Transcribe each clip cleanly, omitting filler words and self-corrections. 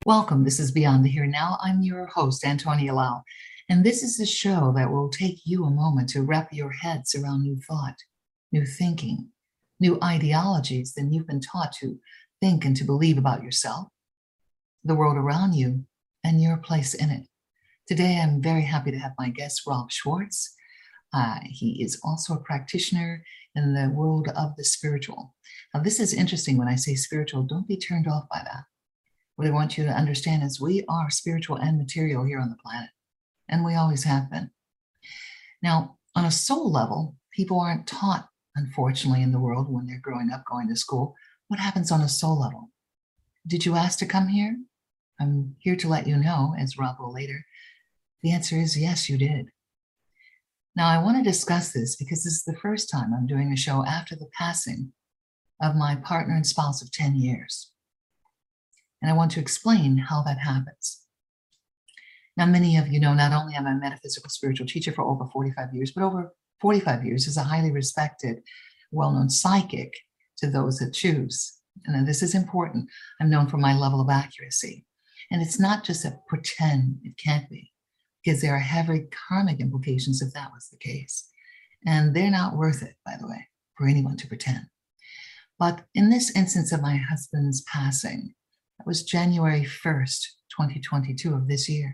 Welcome. This is Beyond the Here and Now. I'm your host, Antonia Lau, and this is a show that will take you a moment to wrap your heads around new thought, new thinking, new ideologies than you've been taught to think and to believe about yourself, the world around you, and your place in it. Today, I'm very happy to have my guest, Rob Schwartz. He is also a practitioner in the world of the spiritual. Now, this is interesting when I say spiritual. Don't be turned off by that. What I want you to understand is we are spiritual and material here on the planet, and we always have been. Now, on a soul level, people aren't taught, unfortunately, in the world when they're growing up, going to school, what happens on a soul level. Did you ask to come here? I'm here to let you know, as Rob will later. The answer is yes, you did. Now, I want to discuss this because this is the first time I'm doing a show after the passing of my partner and spouse of 10 years. And I want to explain how that happens. Now, many of you know not only am I a metaphysical spiritual teacher for over 45 years, but over 45 years as a highly respected, well-known psychic to those that choose. And this is important. I'm known for my level of accuracy. And it's not just a pretend, it can't be, because there are heavy karmic implications if that was the case. And they're not worth it, by the way, for anyone to pretend. But in this instance of my husband's passing, that was January 1st, 2022 of this year.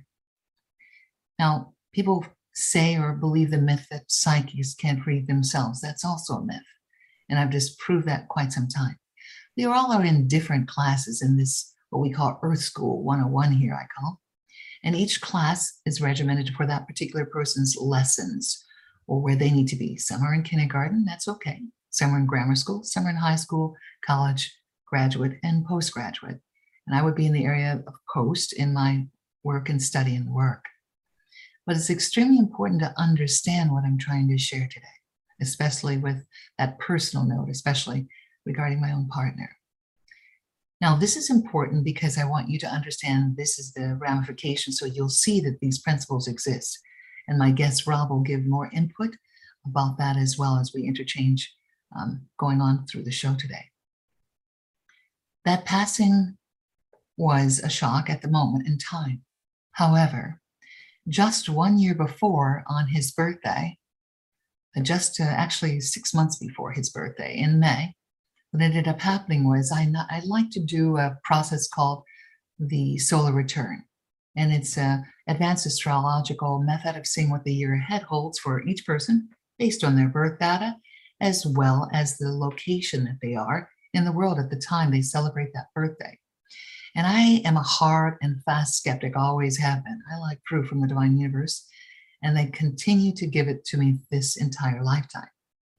Now, people say or believe the myth that psychics can't read themselves. That's also a myth. And I've disproved that quite some time. We all are in different classes in this, what we call Earth School 101 here, I call. And each class is regimented for that particular person's lessons or where they need to be. Some are in kindergarten, that's okay. Some are in grammar school, some are in high school, college, graduate, and postgraduate. And I would be in the area of post in my work and study and work. But it's extremely important to understand what I'm trying to share today, especially with that personal note, especially regarding my own partner. Now, this is important because I want you to understand this is the ramification, so you'll see that these principles exist. And my guest, Rob, will give more input about that as well as we interchange going on through the show today. That passing was a shock at the moment in time. However, just 1 year before on his birthday, actually 6 months before his birthday in May, what ended up happening was I like to do a process called the solar return. And it's an advanced astrological method of seeing what the year ahead holds for each person based on their birth data, as well as the location that they are in the world at the time they celebrate that birthday. And I am a hard and fast skeptic, always have been. I like proof from the divine universe, and they continue to give it to me this entire lifetime.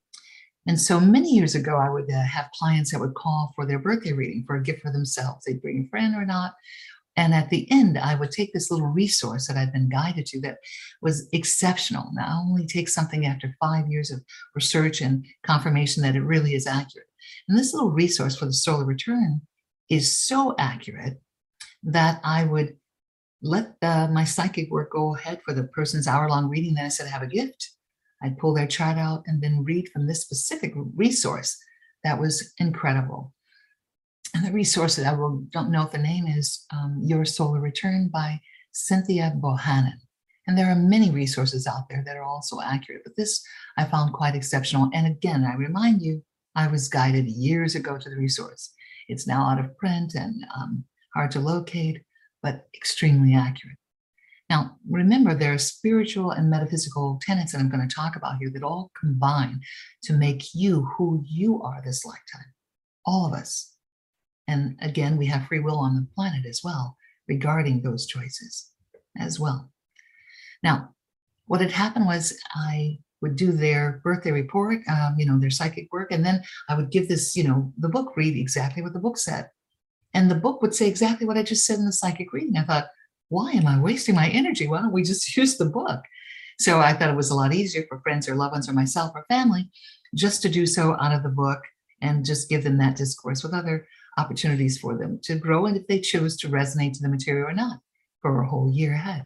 And so many years ago, I would have clients that would call for their birthday reading for a gift for themselves. They'd bring a friend or not. And at the end, I would take this little resource that I'd been guided to that was exceptional. Now, I only take something after 5 years of research and confirmation that it really is accurate. And this little resource for the solar return is so accurate that I would let my psychic work go ahead for the person's hour-long reading. Then I said, I have a gift. I'd pull their chart out and then read from this specific resource. That was incredible. And the resource that don't know if the name is Your Solar Return by Cynthia Bohannon. And there are many resources out there that are also accurate, but this I found quite exceptional. And again, I remind you, I was guided years ago to the resource. It's now out of print and hard to locate, but extremely accurate. Now, remember, there are spiritual and metaphysical tenets that I'm going to talk about here that all combine to make you who you are this lifetime, all of us. And again, we have free will on the planet as well regarding those choices as well. Now, what had happened was I would do their birthday report, their psychic work, and then I would give this, the book, read exactly what the book said. And the book would say exactly what I just said in the psychic reading. I thought, why am I wasting my energy? Why don't we just use the book? So I thought it was a lot easier for friends or loved ones or myself or family just to do so out of the book and just give them that discourse with other opportunities for them to grow, and if they choose to resonate to the material or not, for a whole year ahead.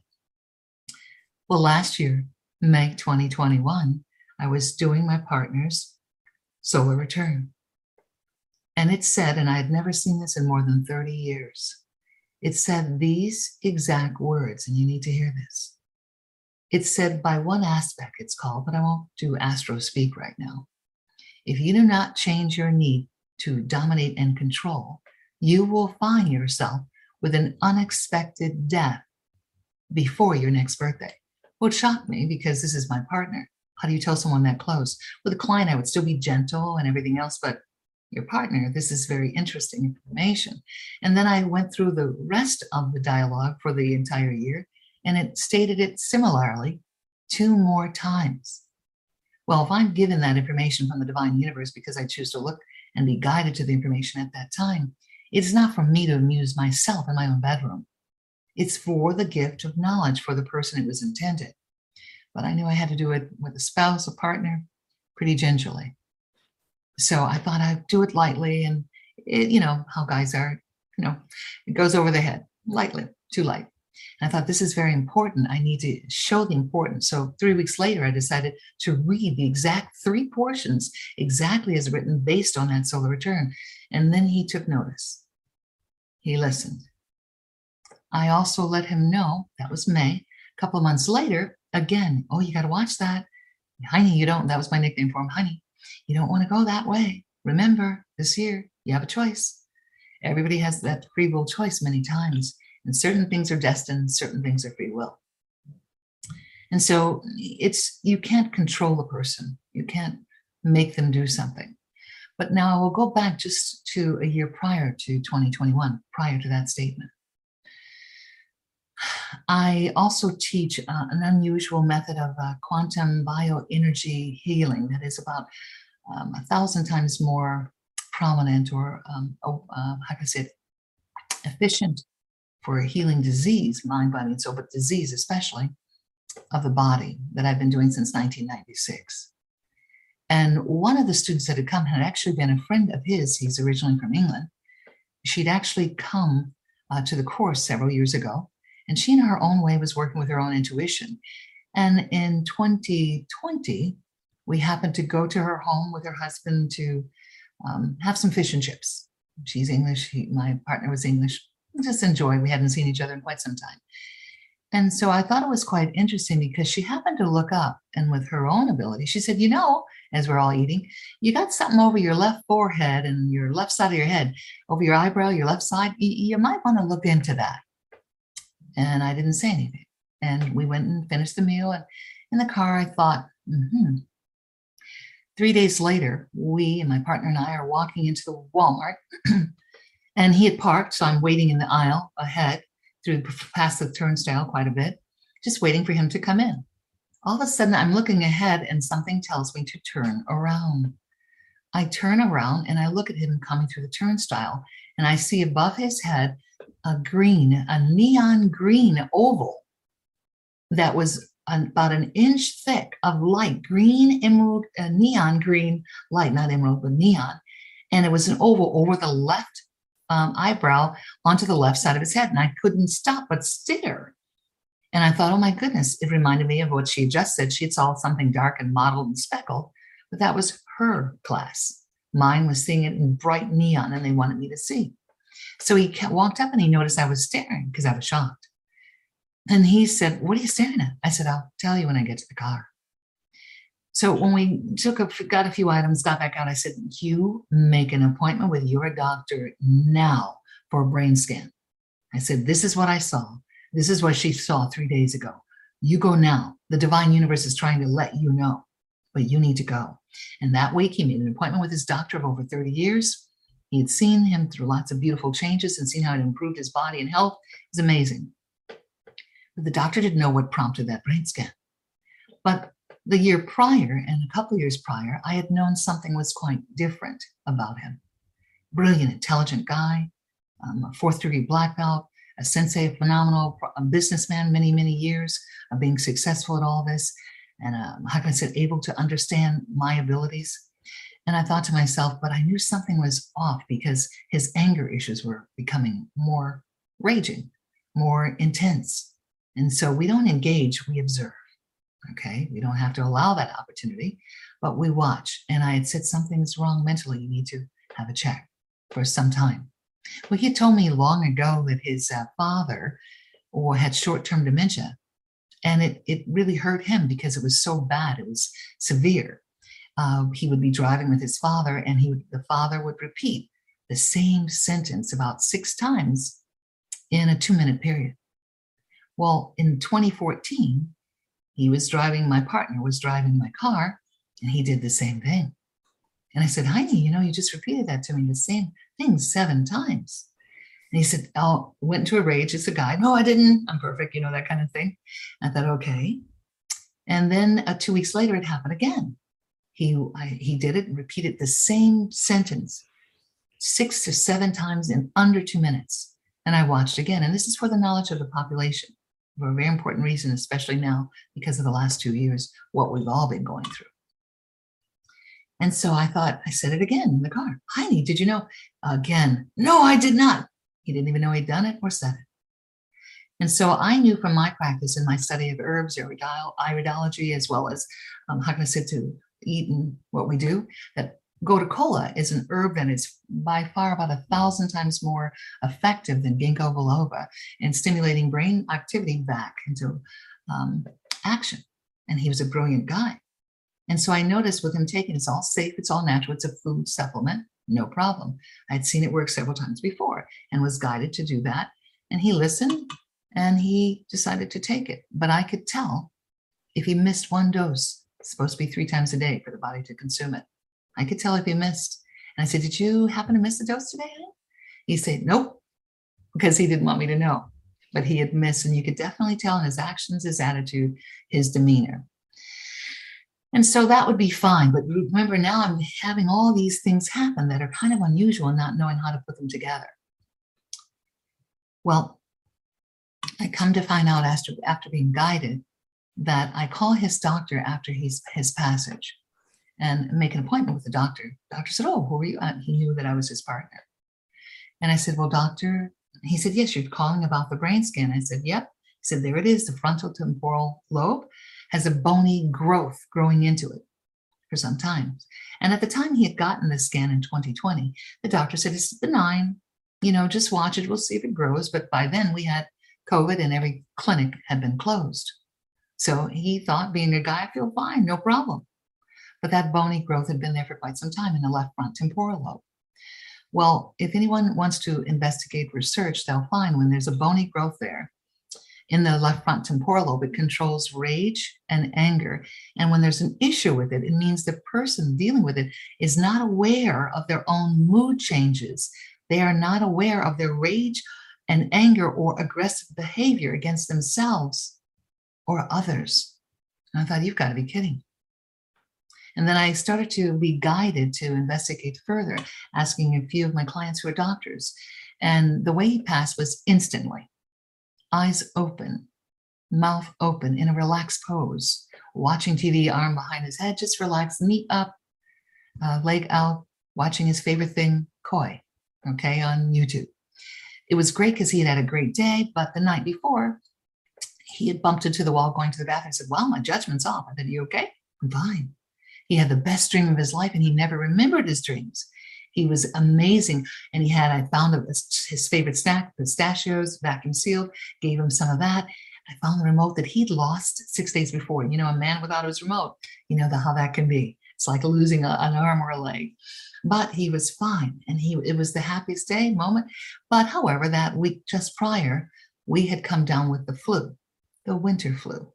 Well, last year, May 2021, I was doing my partner's solar return. And it said, and I had never seen this in more than 30 years, It said these exact words, and you need to hear this. It said by one aspect, it's called, but I won't do astro speak right now. If you do not change your need to dominate and control, you will find yourself with an unexpected death before your next birthday. Well, it shocked me because this is my partner. How do you tell someone that close? With a client, I would still be gentle and everything else, but your partner, this is very interesting information. And then I went through the rest of the dialogue for the entire year, and it stated it similarly 2 more times. Well, if I'm given that information from the divine universe because I choose to look and be guided to the information at that time, it's not for me to amuse myself in my own bedroom. It's for the gift of knowledge for the person it was intended. But I knew I had to do it with a spouse, a partner, pretty gingerly. So I thought I'd do it lightly, and you know how guys are, it goes over the head, lightly, too light. And I thought, this is very important. I need to show the importance. So 3 weeks later, I decided to read the exact 3 portions exactly as written based on that solar return. And then he took notice. He listened. I also let him know, that was May. A couple of months later, again, oh, you got to watch that. Honey, you don't, that was my nickname for him, honey. You don't want to go that way. Remember, this year, you have a choice. Everybody has that free will choice many times. And certain things are destined, certain things are free will. And so you can't control a person. You can't make them do something. But now I will go back just to a year prior to 2021, prior to that statement. I also teach an unusual method of quantum bioenergy healing that is about 1,000 times more prominent or, how can I say it, efficient for healing disease, mind, body, and soul, but disease especially, of the body, that I've been doing since 1996. And one of the students that had come had actually been a friend of his. He's originally from England. She'd actually come to the course several years ago, and she in her own way was working with her own intuition. And in 2020, we happened to go to her home with her husband to have some fish and chips. She's English, my partner was English. Just enjoy. We hadn't seen each other in quite some time. And so I thought it was quite interesting because she happened to look up, and with her own ability, she said, as we're all eating, you got something over your left forehead and your left side of your head, over your eyebrow, your left side. You might want to look into that. And I didn't say anything. And we went and finished the meal. And in the car, I thought, 3 days later, we and my partner and I are walking into the Walmart. And he had parked, so I'm waiting in the aisle ahead past the turnstile quite a bit, just waiting for him to come in. All of a sudden, I'm looking ahead and something tells me to turn around. I turn around and I look at him coming through the turnstile, and I see above his head a neon green oval that was about an inch thick of light, green, emerald, neon green light, not emerald, but neon. And it was an oval over the left eyebrow onto the left side of his head. And I couldn't stop but stare. And I thought, oh my goodness, it reminded me of what she just said. She saw something dark and mottled and speckled, but that was her class. Mine was seeing it in bright neon, and they wanted me to see. So he walked up and he noticed I was staring because I was shocked. And he said, what are you staring at? I said, I'll tell you when I get to the car. So when we got a few items, got back out, I said, you make an appointment with your doctor now for a brain scan. I said, this is what I saw. This is what she saw 3 days ago. You go now. The divine universe is trying to let you know, but you need to go. And that week he made an appointment with his doctor of over 30 years. He had seen him through lots of beautiful changes and seen how it improved his body and health. It was amazing. But the doctor didn't know what prompted that brain scan. But the year prior and a couple of years prior, I had known something was quite different about him. Brilliant, intelligent guy, a 4th-degree black belt, a sensei, a phenomenal businessman, many, many years of being successful at all this, and how can I say, able to understand my abilities. And I thought to myself, but I knew something was off because his anger issues were becoming more raging, more intense. And so we don't engage, we observe. Okay, we don't have to allow that opportunity, but we watch. And I had said, something's wrong mentally. You need to have a check for some time. Well, he had told me long ago that his father had short-term dementia, and it really hurt him because it was so bad. It was severe. He would be driving with his father, and the father would repeat the same sentence about 6 times in a 2-minute period. Well, in 2014, my partner was driving my car, and he did the same thing. And I said, Heidi, you just repeated that to me, the same thing 7 times. And he said, oh, went into a rage. It's a guy. No, I didn't. I'm perfect. That kind of thing. I thought, okay. And then 2 weeks later, it happened again. He did it and repeated the same sentence 6 to 7 times in under 2 minutes. And I watched again. And this is for the knowledge of the population for a very important reason, especially now because of the last 2 years, what we've all been going through. And so I said it again in the car. Heidi, did you know? Again, no, I did not. He didn't even know he'd done it or said it. And so I knew from my practice and my study of herbs, iridology, as well as how can I say to eat and what we do, that gotu kola is an herb that is by far about 1,000 times more effective than ginkgo biloba in stimulating brain activity back into action. And he was a brilliant guy. And so I noticed with him taking, it's all safe, it's all natural, it's a food supplement, no problem. I'd seen it work several times before and was guided to do that. And he listened and he decided to take it. But I could tell if he missed one dose, it's supposed to be 3 times a day for the body to consume it. I could tell if he missed. And I said, did you happen to miss a dose today? He said, nope, because he didn't want me to know. But he had missed, and you could definitely tell in his actions, his attitude, his demeanor. And so that would be fine. But remember, now I'm having all these things happen that are kind of unusual and not knowing how to put them together. Well, I come to find out after being guided that I call his doctor after his passage and make an appointment with the doctor. The doctor said, oh, who are you? He knew that I was his partner. And I said, well, doctor, he said, yes, you're calling about the brain scan. I said, yep. He said, there it is. The frontal temporal lobe has a bony growth growing into it for some time. And at the time he had gotten the scan in 2020, the doctor said, it's benign, just watch it. We'll see if it grows. But by then we had COVID and every clinic had been closed. So he thought, being a guy, I feel fine, no problem. But that bony growth had been there for quite some time in the left front temporal lobe. Well, if anyone wants to investigate research, they'll find when there's a bony growth there in the left front temporal lobe, it controls rage and anger. And when there's an issue with it, it means the person dealing with it is not aware of their own mood changes. They are not aware of their rage and anger or aggressive behavior against themselves or others. And I thought, you've got to be kidding. And then I started to be guided to investigate further, asking a few of my clients who are doctors. And the way he passed was instantly. Eyes open, mouth open in a relaxed pose, watching TV, arm behind his head, just relaxed, knee up, leg out, watching his favorite thing, Koi, okay, on YouTube. It was great because he had a great day, but the night before, he had bumped into the wall going to the bathroom and said, well, my judgment's off. I said, are you okay? I'm fine. He had the best dream of his life and he never remembered his dreams. He was amazing. And I found his favorite snack, pistachios, vacuum sealed, gave him some of that. I found the remote that he'd lost 6 days before. A man without his remote, how that can be. It's like losing an arm or a leg. But he was fine. And it was the happiest moment. But however, that week just prior, we had come down with the flu, the winter flu,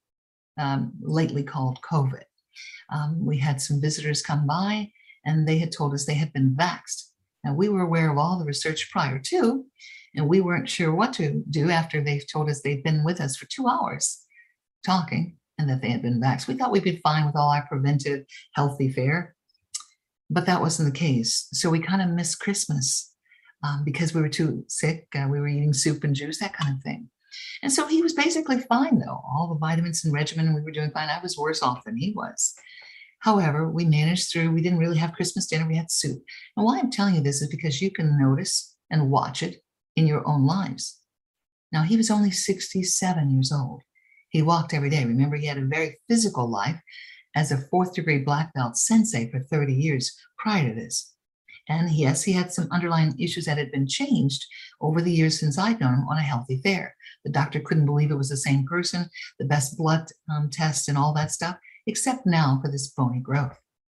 lately called COVID. We had some visitors come by and they had told us they had been vaxxed. Now, we were aware of all the research prior to, and we weren't sure what to do after they told us they'd been with us for 2 hours talking and that they had been vaxxed. We thought we'd be fine with all our preventive healthy fare, but that wasn't the case. So we kind of missed Christmas because we were too sick. We were eating soup and juice, that kind of thing. And so he was basically fine, though. All the vitamins and regimen, we were doing fine. I was worse off than he was. However, we managed through. We didn't really have Christmas dinner. We had soup. And why I'm telling you this is because you can notice and watch it in your own lives. Now, he was only 67 years old. He walked every day. Remember, he had a very physical life as a 4th degree black belt sensei for 30 years prior to this. And yes, he had some underlying issues that had been changed over the years since I'd known him on a healthy fare. The doctor couldn't believe it was the same person, the best blood test and all that stuff, except now for this bony growth.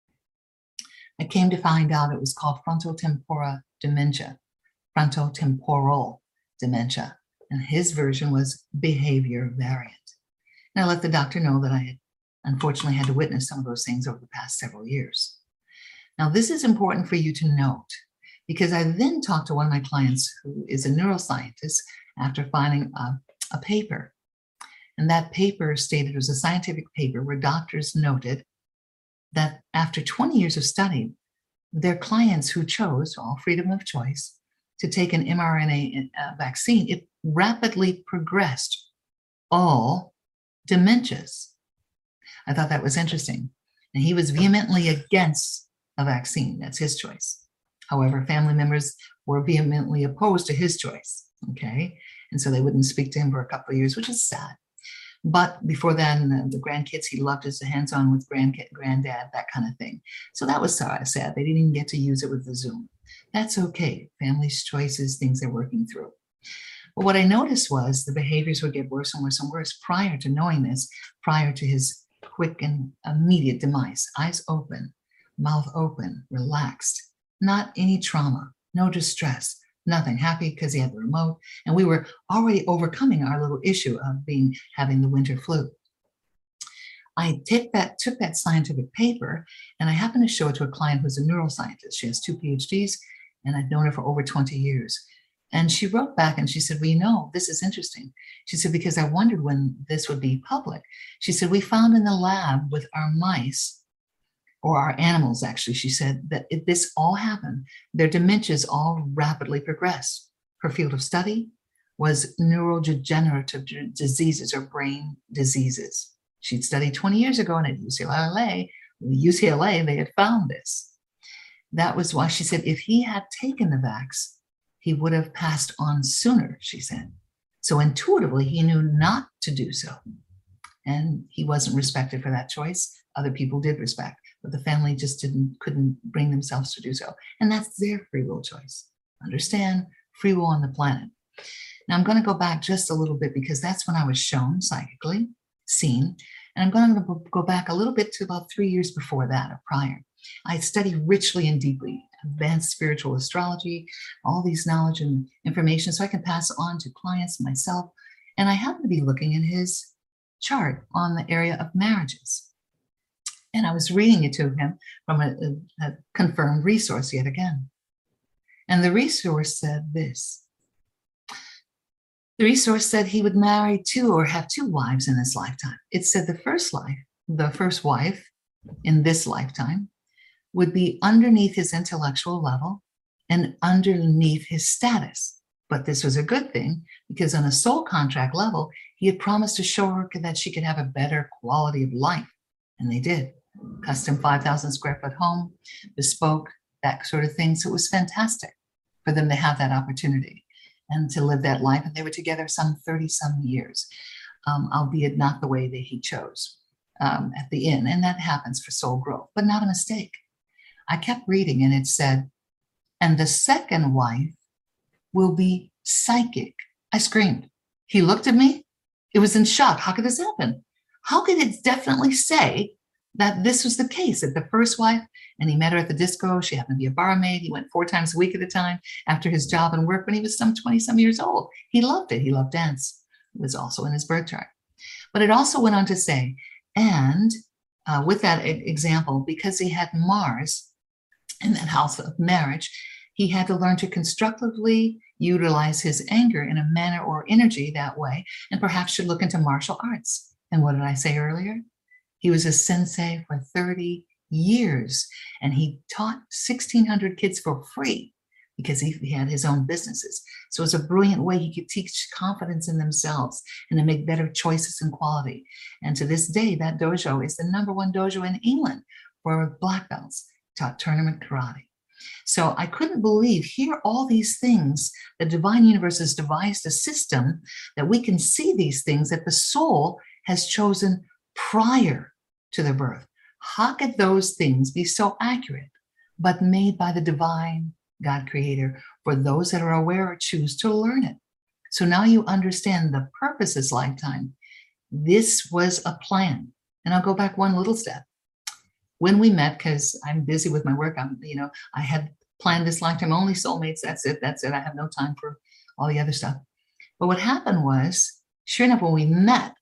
I came to find out it was called frontotemporal dementia, frontotemporal dementia, and his version was behavior variant. And I let the doctor know that I had unfortunately had to witness some of those things over the past several years. Now, this is important for you to note because I then talked to one of my clients who is a neuroscientist after finding a paper. And that paper stated it was a scientific paper where doctors noted that after 20 years of study, their clients who chose, all freedom of choice, to take an mRNA vaccine, it rapidly progressed all dementias. I thought that was interesting. And he was vehemently against a vaccine. That's his choice. However, family members were vehemently opposed to his choice. Okay. And so they wouldn't speak to him for a couple of years, which is sad. But before then, the grandkids, he loved his hands-on with granddad, that kind of thing. So that was sad. They didn't even get to use it with the Zoom. That's okay. Families' choices, things they're working through. But what I noticed was the behaviors would get worse and worse and worse prior to knowing this, prior to his quick and immediate demise. Eyes open, mouth open, relaxed, not any trauma, no distress, nothing. Happy because he had the remote, and we were already overcoming our little issue of having the winter flu. I took that scientific paper, and I happened to show it to a client who's a neuroscientist. She has 2 PhDs, and I'd known her for over 20 years. And she wrote back and she said, well, this is interesting. She said, because I wondered when this would be public. She said, we found in the lab with our mice, or our animals, actually, she said, that this all happened. Their dementias all rapidly progressed. Her field of study was neurodegenerative diseases or brain diseases. She'd studied 20 years ago, and at UCLA, they had found this. That was why she said if he had taken the vax, he would have passed on sooner, she said. So intuitively, he knew not to do so. And he wasn't respected for that choice. Other people did respect, but the family just couldn't bring themselves to do so. And that's their free will choice. Understand? Free will on the planet. Now I'm going to go back just a little bit because that's when I was shown psychically, seen. And I'm going to go back a little bit to about 3 years before that or prior. I studied richly and deeply advanced spiritual astrology, all these knowledge and information so I can pass on to clients, myself. And I happened to be looking at his chart on the area of marriages. And I was reading it to him from a confirmed resource yet again. And the resource said this. The resource said he would marry 2 or have 2 wives in this lifetime. It said the first wife in this lifetime would be underneath his intellectual level and underneath his status. But this was a good thing because on a soul contract level, he had promised to show her that she could have a better quality of life. And they did. Custom 5,000 square foot home, bespoke, that sort of thing. So it was fantastic for them to have that opportunity and to live that life. And they were together some 30-some years, albeit not the way that he chose at the end. And that happens for soul growth, but not a mistake. I kept reading and it said, and the second wife will be psychic. I screamed. He looked at me. It was in shock. How could this happen? How could it definitely say that this was the case, that the first wife, and he met her at the disco. She happened to be a barmaid. He went 4 times a week at a time after his job and work when he was some 20-some years old. He loved it. He loved dance. It was also in his birth chart. But it also went on to say, and with that example, because he had Mars in that house of marriage, he had to learn to constructively utilize his anger in a manner or energy that way, and perhaps should look into martial arts. And what did I say earlier? He was a sensei for 30 years, and he taught 1,600 kids for free because he had his own businesses. So it's a brilliant way he could teach confidence in themselves and to make better choices and quality. And to this day, that dojo is the #1 dojo in England for black belts, taught tournament karate. So I couldn't believe, here all these things, the divine universe has devised a system that we can see these things that the soul has chosen prior to their birth. How could those things be so accurate? but made by the divine God creator for those that are aware or choose to learn it. So now you understand the purpose of this lifetime. This was a plan. And I'll go back one little step. When we met, because I'm busy with my work, I had planned this lifetime, only soulmates. That's it. I have no time for all the other stuff. But what happened was, sure enough, when we met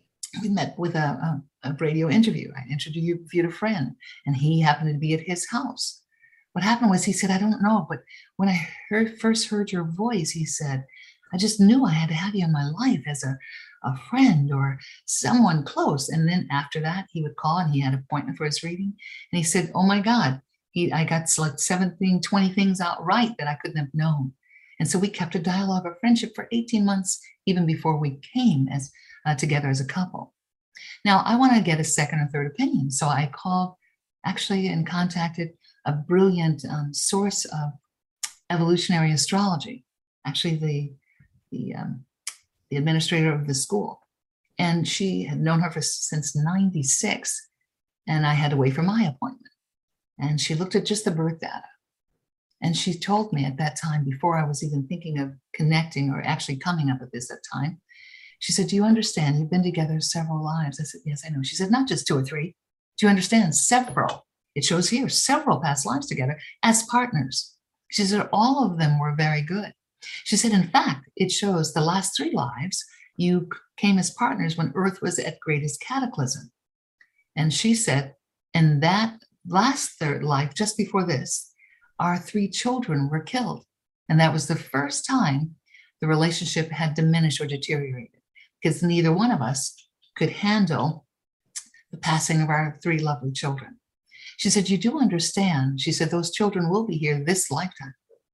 with a radio interview. I interviewed a friend, and he happened to be at his house. What happened was, he said, I don't know, but when I first heard your voice, he said, I just knew I had to have you in my life as a friend or someone close. And then after that, he would call, and he had an appointment for his reading. And he said, oh my God, I got like 17, 20 things out right that I couldn't have known. And so we kept a dialogue of friendship for 18 months, even before we came as together as a couple. Now, I want to get a second or third opinion. So I called actually and contacted a brilliant source of evolutionary astrology, actually the administrator of the school. And she had known her since 96. And I had to wait for my appointment. And she looked at just the birth data. And she told me at that time, before I was even thinking of connecting or actually coming up with this at time, she said, do you understand? You've been together several lives. I said, yes, I know. She said, not just 2 or 3. Do you understand? Several. It shows here, several past lives together as partners. She said, all of them were very good. She said, in fact, it shows the last 3 lives, you came as partners when Earth was at greatest cataclysm. And she said, in that last third life, just before this, our 3 children were killed. And that was the first time the relationship had diminished or deteriorated, because neither one of us could handle the passing of our 3 lovely children. She said, you do understand. She said, those children will be here this lifetime.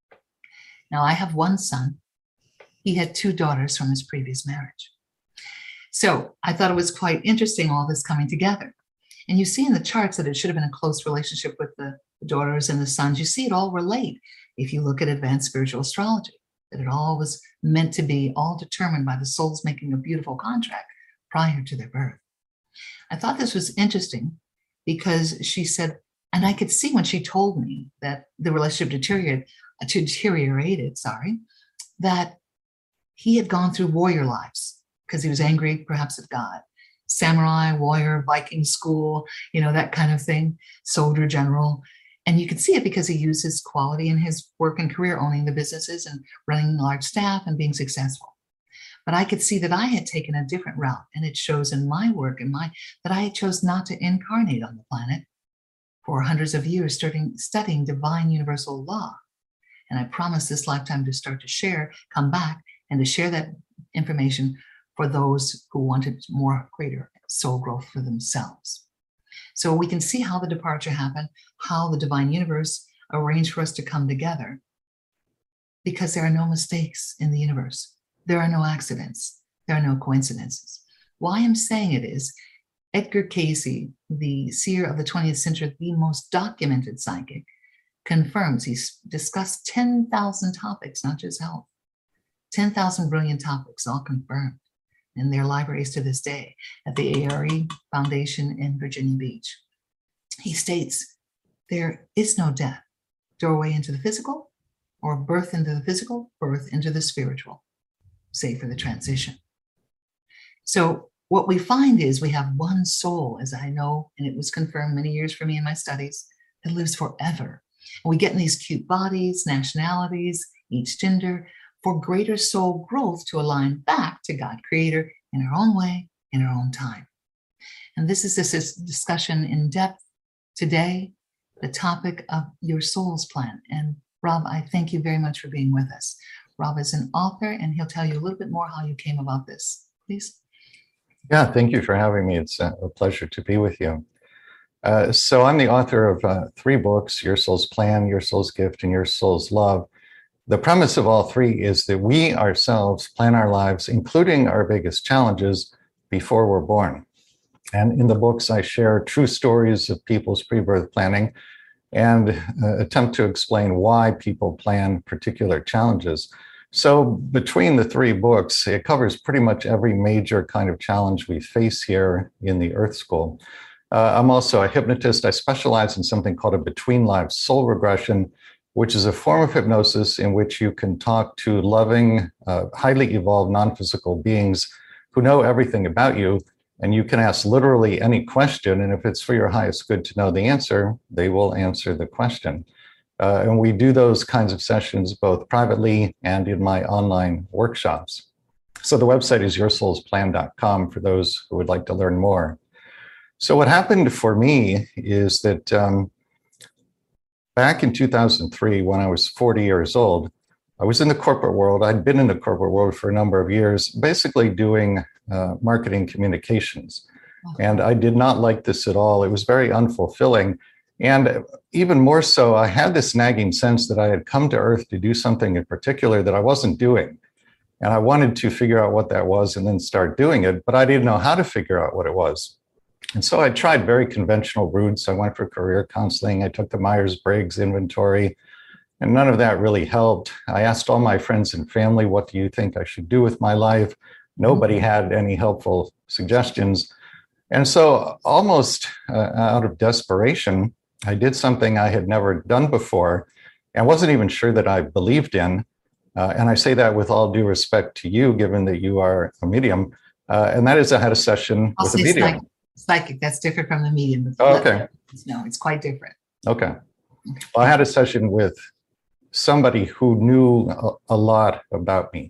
Now, I have 1 son. He had 2 daughters from his previous marriage. So I thought it was quite interesting, all this coming together. And you see in the charts that it should have been a close relationship with the daughters and the sons. You see it all relate if you look at advanced spiritual astrology, that it all was meant to be all determined by the souls making a beautiful contract prior to their birth. I thought this was interesting because she said, and I could see when she told me that the relationship deteriorated, that he had gone through warrior lives because he was angry perhaps at God. Samurai, warrior, Viking school, that kind of thing, soldier, general. And you could see it because he used his quality in his work and career, owning the businesses and running a large staff and being successful. But I could see that I had taken a different route, and it shows in my work that I chose not to incarnate on the planet for hundreds of years, studying divine universal law. And I promised this lifetime to start to come back and to share that information for those who wanted more greater soul growth for themselves. So we can see how the departure happened, how the divine universe arranged for us to come together, because there are no mistakes in the universe. There are no accidents. There are no coincidences. Why I'm saying it is, Edgar Cayce, the seer of the 20th century, the most documented psychic, confirms he's discussed 10,000 topics, not just health. 10,000 brilliant topics, all confirmed in their libraries to this day at the ARE Foundation in Virginia Beach. He states, there is no death, doorway into the physical, or birth into the physical, birth into the spiritual, save for the transition. So what we find is we have one soul, as I know, and it was confirmed many years for me in my studies, that lives forever. And we get in these cute bodies, nationalities, each gender, for greater soul growth to align back to God Creator in our own way, in our own time. And this is this discussion in depth today, the topic of your soul's plan. And Rob, I thank you very much for being with us. Rob is an author, and he'll tell you a little bit more how you came about this. Please. Yeah, thank you for having me. It's a pleasure to be with you. So I'm the author of 3 books, Your Soul's Plan, Your Soul's Gift, and Your Soul's Love. The premise of all 3 is that we ourselves plan our lives, including our biggest challenges, before we're born. And in the books, I share true stories of people's pre-birth planning and attempt to explain why people plan particular challenges. So between the 3 books, it covers pretty much every major kind of challenge we face here in the Earth School. I'm also a hypnotist. I specialize in something called a between lives soul regression, which is a form of hypnosis in which you can talk to loving, highly evolved non-physical beings who know everything about you. And you can ask literally any question. And if it's for your highest good to know the answer, they will answer the question. And we do those kinds of sessions both privately and in my online workshops. So the website is yoursoulsplan.com for those who would like to learn more. So what happened for me is that back in 2003, when I was 40 years old, I was in the corporate world. I'd been in the corporate world for a number of years, basically doing marketing communications. And I did not like this at all. It was very unfulfilling. And even more so, I had this nagging sense that I had come to Earth to do something in particular that I wasn't doing. And I wanted to figure out what that was and then start doing it, but I didn't know how to figure out what it was. And so I tried very conventional routes. I went for career counseling. I took the Myers-Briggs inventory, and none of that really helped. I asked all my friends and family, what do you think I should do with my life? Nobody had any helpful suggestions. And so almost out of desperation, I did something I had never done before and wasn't even sure that I believed in. And I say that with all due respect to you, given that you are a medium. And that is I had a session with a medium. Psychic, that's different from the medium. Oh, okay. No, it's quite different. Okay. Well, I had a session with somebody who knew a lot about me.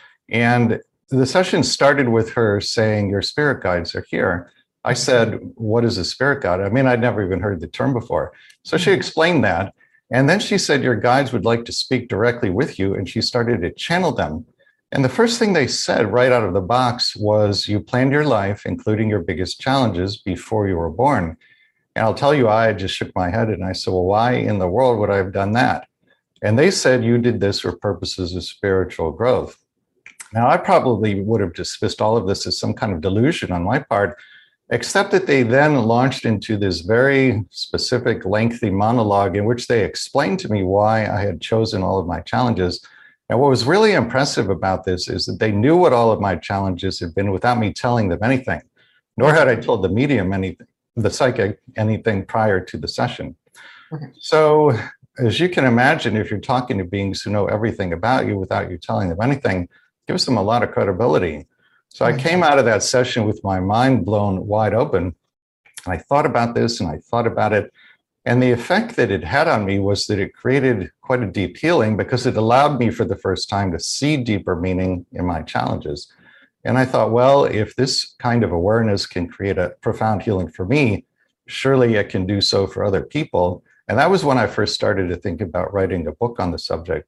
And the session started with her saying, your spirit guides are here. I said, what is a spirit guide? I mean, I'd never even heard the term before. So she explained that. And then she said, your guides would like to speak directly with you. And she started to channel them. And the first thing they said right out of the box was, you planned your life, including your biggest challenges, before you were born. And I'll tell you, I just shook my head and I said, well, why in the world would I have done that? And they said, you did this for purposes of spiritual growth. Now, I probably would have dismissed all of this as some kind of delusion on my part, except that they then launched into this very specific, lengthy monologue in which they explained to me why I had chosen all of my challenges. And what was really impressive about this is that they knew what all of my challenges had been without me telling them anything, nor had I told the medium anything, the psychic, anything prior to the session. Okay. So as you can imagine, if you're talking to beings who know everything about you without you telling them anything, it gives them a lot of credibility. So I came out of that session with my mind blown wide open. And I thought about this and I thought about it. And the effect that it had on me was that it created quite a deep healing because it allowed me for the first time to see deeper meaning in my challenges. And I thought, well, if this kind of awareness can create a profound healing for me, surely it can do so for other people. And that was when I first started to think about writing a book on the subject.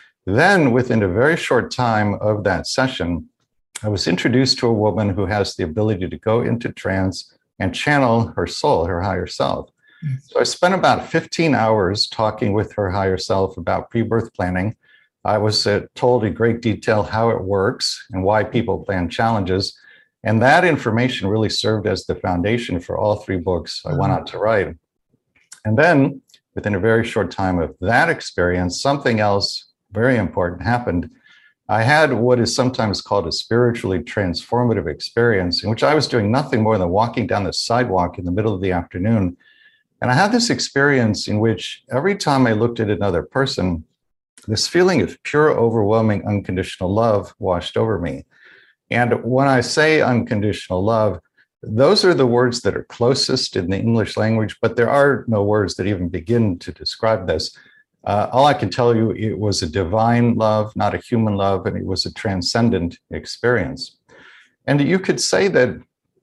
Then within a very short time of that session, I was introduced to a woman who has the ability to go into trance and channel her soul, her higher self. So I spent about 15 hours talking with her higher self about pre-birth planning. I was told in great detail how it works and why people plan challenges. And that information really served as the foundation for all three books I went on to write. And then within a very short time of that experience, something else very important happened. I had what is sometimes called a spiritually transformative experience in which I was doing nothing more than walking down the sidewalk in the middle of the afternoon. And I had this experience in which every time I looked at another person, this feeling of pure, overwhelming, unconditional love washed over me. And when I say unconditional love, those are the words that are closest in the English language, but there are no words that even begin to describe this. All I can tell you, it was a divine love, not a human love, and it was a transcendent experience. And you could say that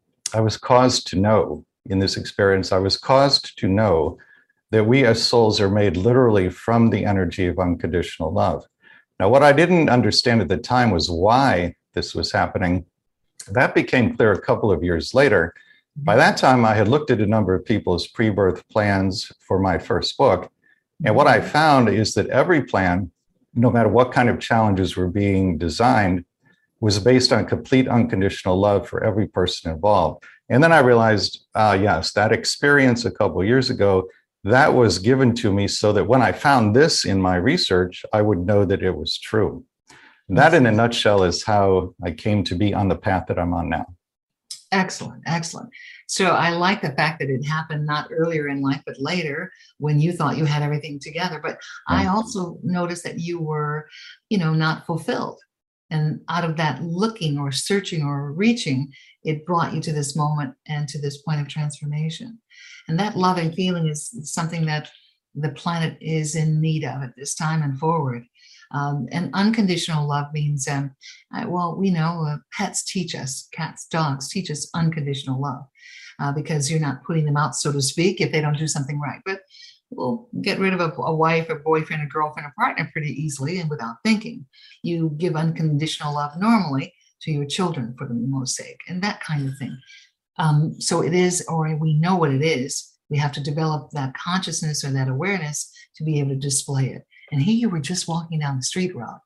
I was caused to know in this experience, I was caused to know that we as souls are made literally from the energy of unconditional love. Now, what I didn't understand at the time was why this was happening. That became clear a couple of years later. By that time, I had looked at a number of people's pre-birth plans for my first book. And what I found is that every plan, no matter what kind of challenges were being designed, was based on complete unconditional love for every person involved. And then I realized, yes, that experience a couple of years ago, that was given to me so that when I found this in my research, I would know that it was true. That in a nutshell is how I came to be on the path that I'm on now. Excellent, excellent. So I like the fact that it happened not earlier in life, but later when you thought you had everything together. But I Yeah. also noticed that you were, not fulfilled. And out of that looking or searching or reaching, it brought you to this moment and to this point of transformation. And that loving feeling is something that the planet is in need of at this time and forward. And unconditional love means, well, we know pets teach us, cats, dogs teach us unconditional love because you're not putting them out, so to speak, if they don't do something right. But we'll get rid of a wife, a boyfriend, a girlfriend, a partner pretty easily and without thinking. You give unconditional love normally to your children for the most sake, and that kind of thing. So it is, or we know what it is. We have to develop that consciousness or that awareness to be able to display it. And here you were just walking down the street, Rob.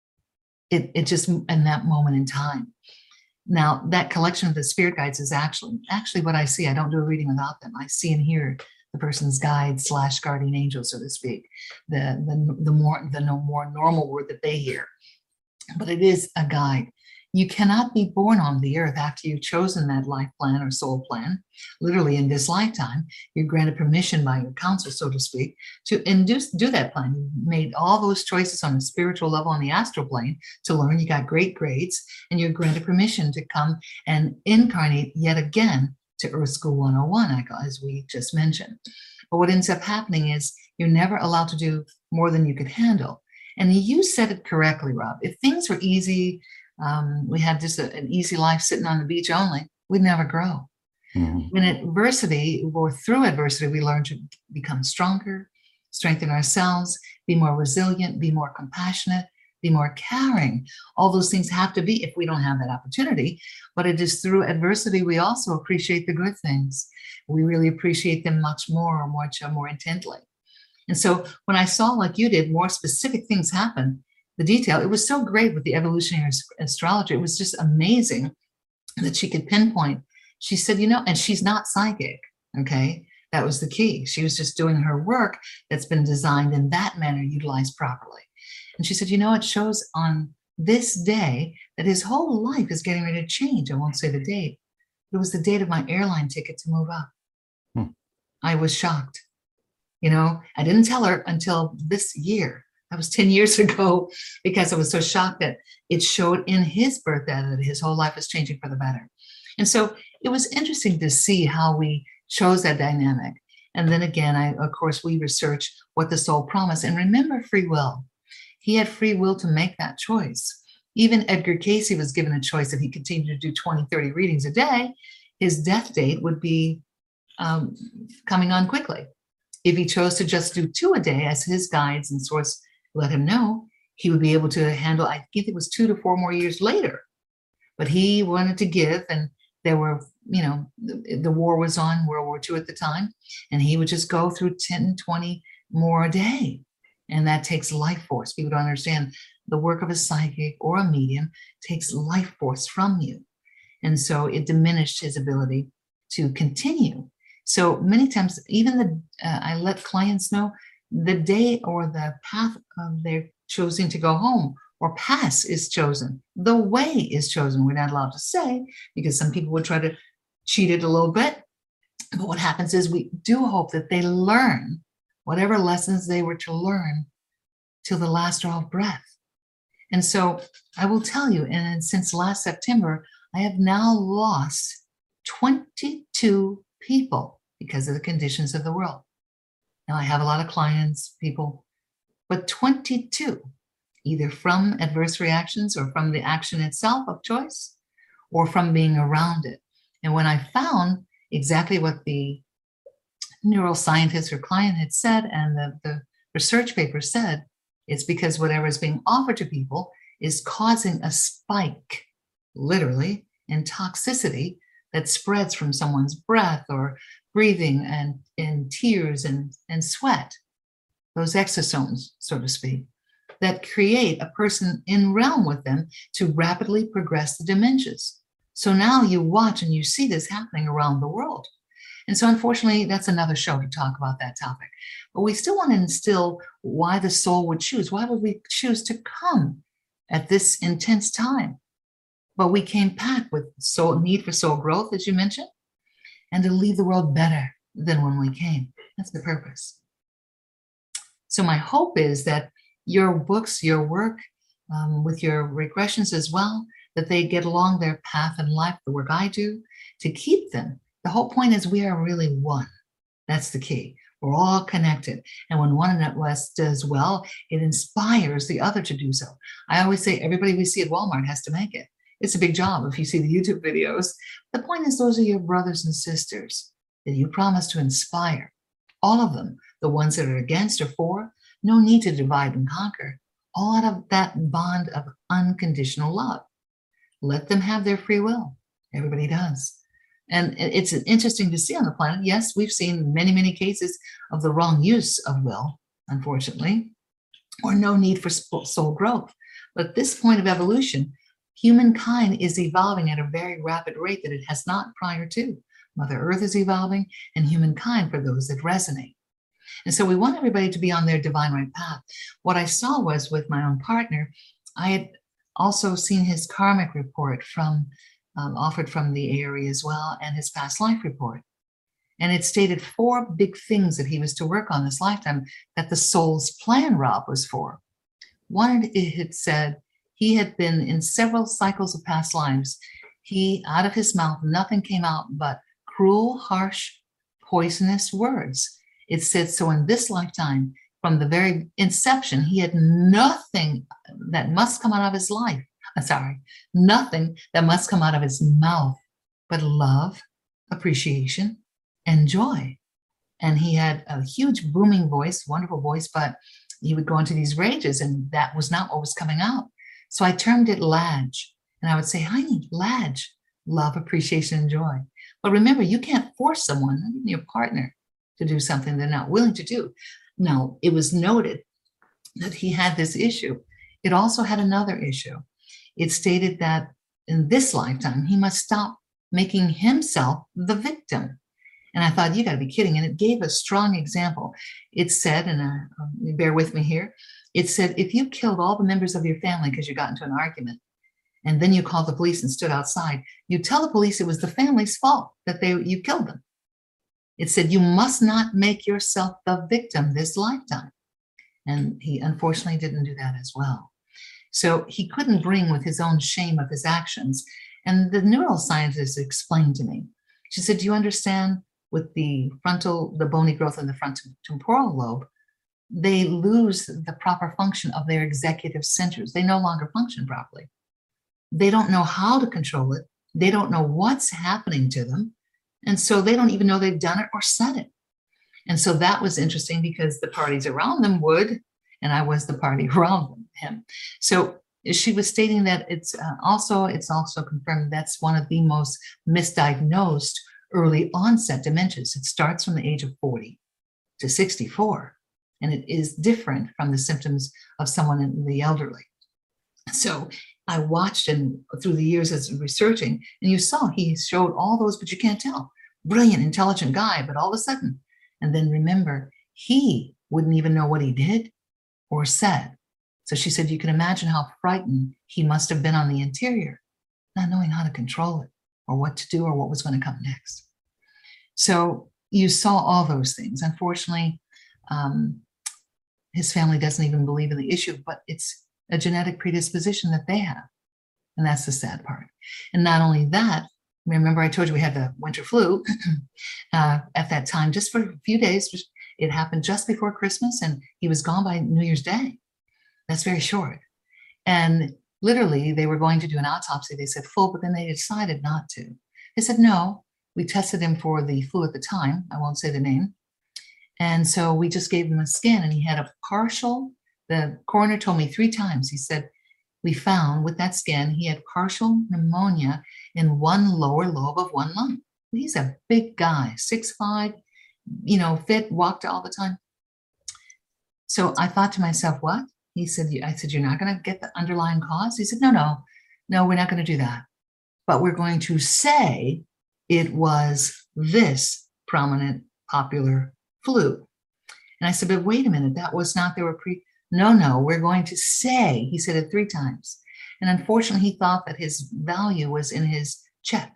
It just in that moment in time. Now that collection of the spirit guides is actually what I see. I don't do a reading without them. I see and hear the person's guide / guardian angel, so to speak. The more normal word that they hear, but it is a guide. You cannot be born on the earth after you've chosen that life plan or soul plan. Literally in this lifetime, you're granted permission by your counsel, so to speak, to do that plan. You made all those choices on a spiritual level on the astral plane to learn. You got great grades, and you're granted permission to come and incarnate yet again to Earth School 101, as we just mentioned. But what ends up happening is you're never allowed to do more than you could handle. And you said it correctly, Rob. If things were easy, we had just an easy life sitting on the beach only, we'd never grow. Mm-hmm. In adversity or through adversity, we learn to become stronger, strengthen ourselves, be more resilient, be more compassionate, be more caring. All those things have to be if we don't have that opportunity. But it is through adversity we also appreciate the good things. We really appreciate them much more intently. And so when I saw, like you did, more specific things happen, the detail, it was so great with the evolutionary astrology. It was just amazing that she could pinpoint. She said, and she's not psychic, okay? That was the key. She was just doing her work that's been designed in that manner, utilized properly. And she said, it shows on this day that his whole life is getting ready to change. I won't say the date. It was the date of my airline ticket to move up. I was shocked. I didn't tell her until this year. That was 10 years ago, because I was so shocked that it showed in his birth that his whole life was changing for the better. And so it was interesting to see how we chose that dynamic. And then again, of course, we research what the soul promised. And remember free will. He had free will to make that choice. Even Edgar Cayce was given a choice. If he continued to do 20, 30 readings a day, his death date would be coming on quickly. If he chose to just do 2 a day, as his guides and source let him know, he would be able to handle, I think it was 2 to 4 more years later. But he wanted to give, and there were, the war was on, World War II at the time, and he would just go through 10, 20 more a day. And that takes life force. People don't understand the work of a psychic or a medium takes life force from you. And so it diminished his ability to continue. So many times, even I let clients know the day or the path they're choosing to go home or pass is chosen. The way is chosen. We're not allowed to say, because some people would try to cheat it a little bit. But what happens is we do hope that they learn whatever lessons they were to learn till the last draw of breath. And so I will tell you, and since last September, I have now lost 22 people because of the conditions of the world. Now, I have a lot of clients, people, but 22, either from adverse reactions or from the action itself of choice or from being around it. And when I found exactly what the neuroscientist or client had said and the research paper said, it's because whatever is being offered to people is causing a spike, literally, in toxicity that spreads from someone's breath or breathing and tears and sweat, those exosomes, so to speak, that create a person in realm with them to rapidly progress the dementias. So now you watch and you see this happening around the world. And so unfortunately, that's another show to talk about that topic. But we still want to instill why the soul would choose. Why would we choose to come at this intense time? But we came packed with need for soul growth, as you mentioned, and to leave the world better than when we came. That's the purpose. So my hope is that your books, your work, with your regressions as well, that they get along their path in life, the work I do, to keep them. The whole point is we are really one. That's the key. We're all connected. And when one of us does well, it inspires the other to do so. I always say everybody we see at Walmart has to make it. It's a big job if you see the YouTube videos. The point is those are your brothers and sisters that you promise to inspire. All of them, the ones that are against or for, no need to divide and conquer. All out of that bond of unconditional love. Let them have their free will. Everybody does. And it's interesting to see on the planet. Yes, we've seen many, many cases of the wrong use of will, unfortunately, or no need for soul growth. But at this point of evolution, humankind is evolving at a very rapid rate that it has not prior to. Mother Earth is evolving, and humankind for those that resonate. And so we want everybody to be on their divine right path. What I saw was with my own partner, I had also seen his karmic report from offered from the area as well, and his past life report. And it stated 4 big things that he was to work on this lifetime that the soul's plan, Rob, was for. One, it had said he had been in several cycles of past lives. Out of his mouth, nothing came out but cruel, harsh, poisonous words. It said, so in this lifetime, from the very inception, he had nothing that must come out of his life. Nothing that must come out of his mouth but love, appreciation, and joy. And he had a huge booming voice, wonderful voice, but he would go into these rages, and that was not what was coming out. So I termed it Laj. And I would say, honey, Laj, love, appreciation, and joy. But remember, you can't force someone, even your partner, to do something they're not willing to do. Now, it was noted that he had this issue. It also had another issue. It stated that in this lifetime, he must stop making himself the victim. And I thought, you got to be kidding. And it gave a strong example. It said, and bear with me here, it said, if you killed all the members of your family because you got into an argument, and then you called the police and stood outside, you tell the police it was the family's fault that you killed them. It said, you must not make yourself the victim this lifetime. And he unfortunately didn't do that as well. So he couldn't bring with his own shame of his actions. And the neuroscientist explained to me, she said, do you understand with the bony growth in the frontal temporal lobe, they lose the proper function of their executive centers. They no longer function properly. They don't know how to control it. They don't know what's happening to them. And so they don't even know they've done it or said it. And so that was interesting because the parties around them would, and I was the party around him. So she was stating that it's also confirmed that's one of the most misdiagnosed early onset dementias. It starts from the age of 40 to 64, and it is different from the symptoms of someone in the elderly. So I watched and through the years as researching, and you saw he showed all those, but you can't tell. Brilliant, intelligent guy, but all of a sudden, and then remember, he wouldn't even know what he did or said. So she said, you can imagine how frightened he must have been on the interior, not knowing how to control it or what to do or what was going to come next. So you saw all those things. Unfortunately, his family doesn't even believe in the issue, but it's a genetic predisposition that they have. And that's the sad part. And not only that, remember I told you we had the winter flu at that time, just for a few days. It happened just before Christmas, and he was gone by New Year's Day. That's very short. And literally, they were going to do an autopsy. They said full, but then they decided not to. They said, no, we tested him for the flu at the time. I won't say the name. And so we just gave him a scan, and he had a partial, the coroner told me 3 times, he said, we found with that scan, he had partial pneumonia in one lower lobe of one lung. He's a big guy, 6'5", fit, walked all the time. So I thought to myself, what? I said, you're not going to get the underlying cause? He said, no, we're not going to do that. But we're going to say it was this prominent, popular flu. And I said, but wait a minute, that was not, no, we're going to say, he said it 3 times. And unfortunately, he thought that his value was in his check,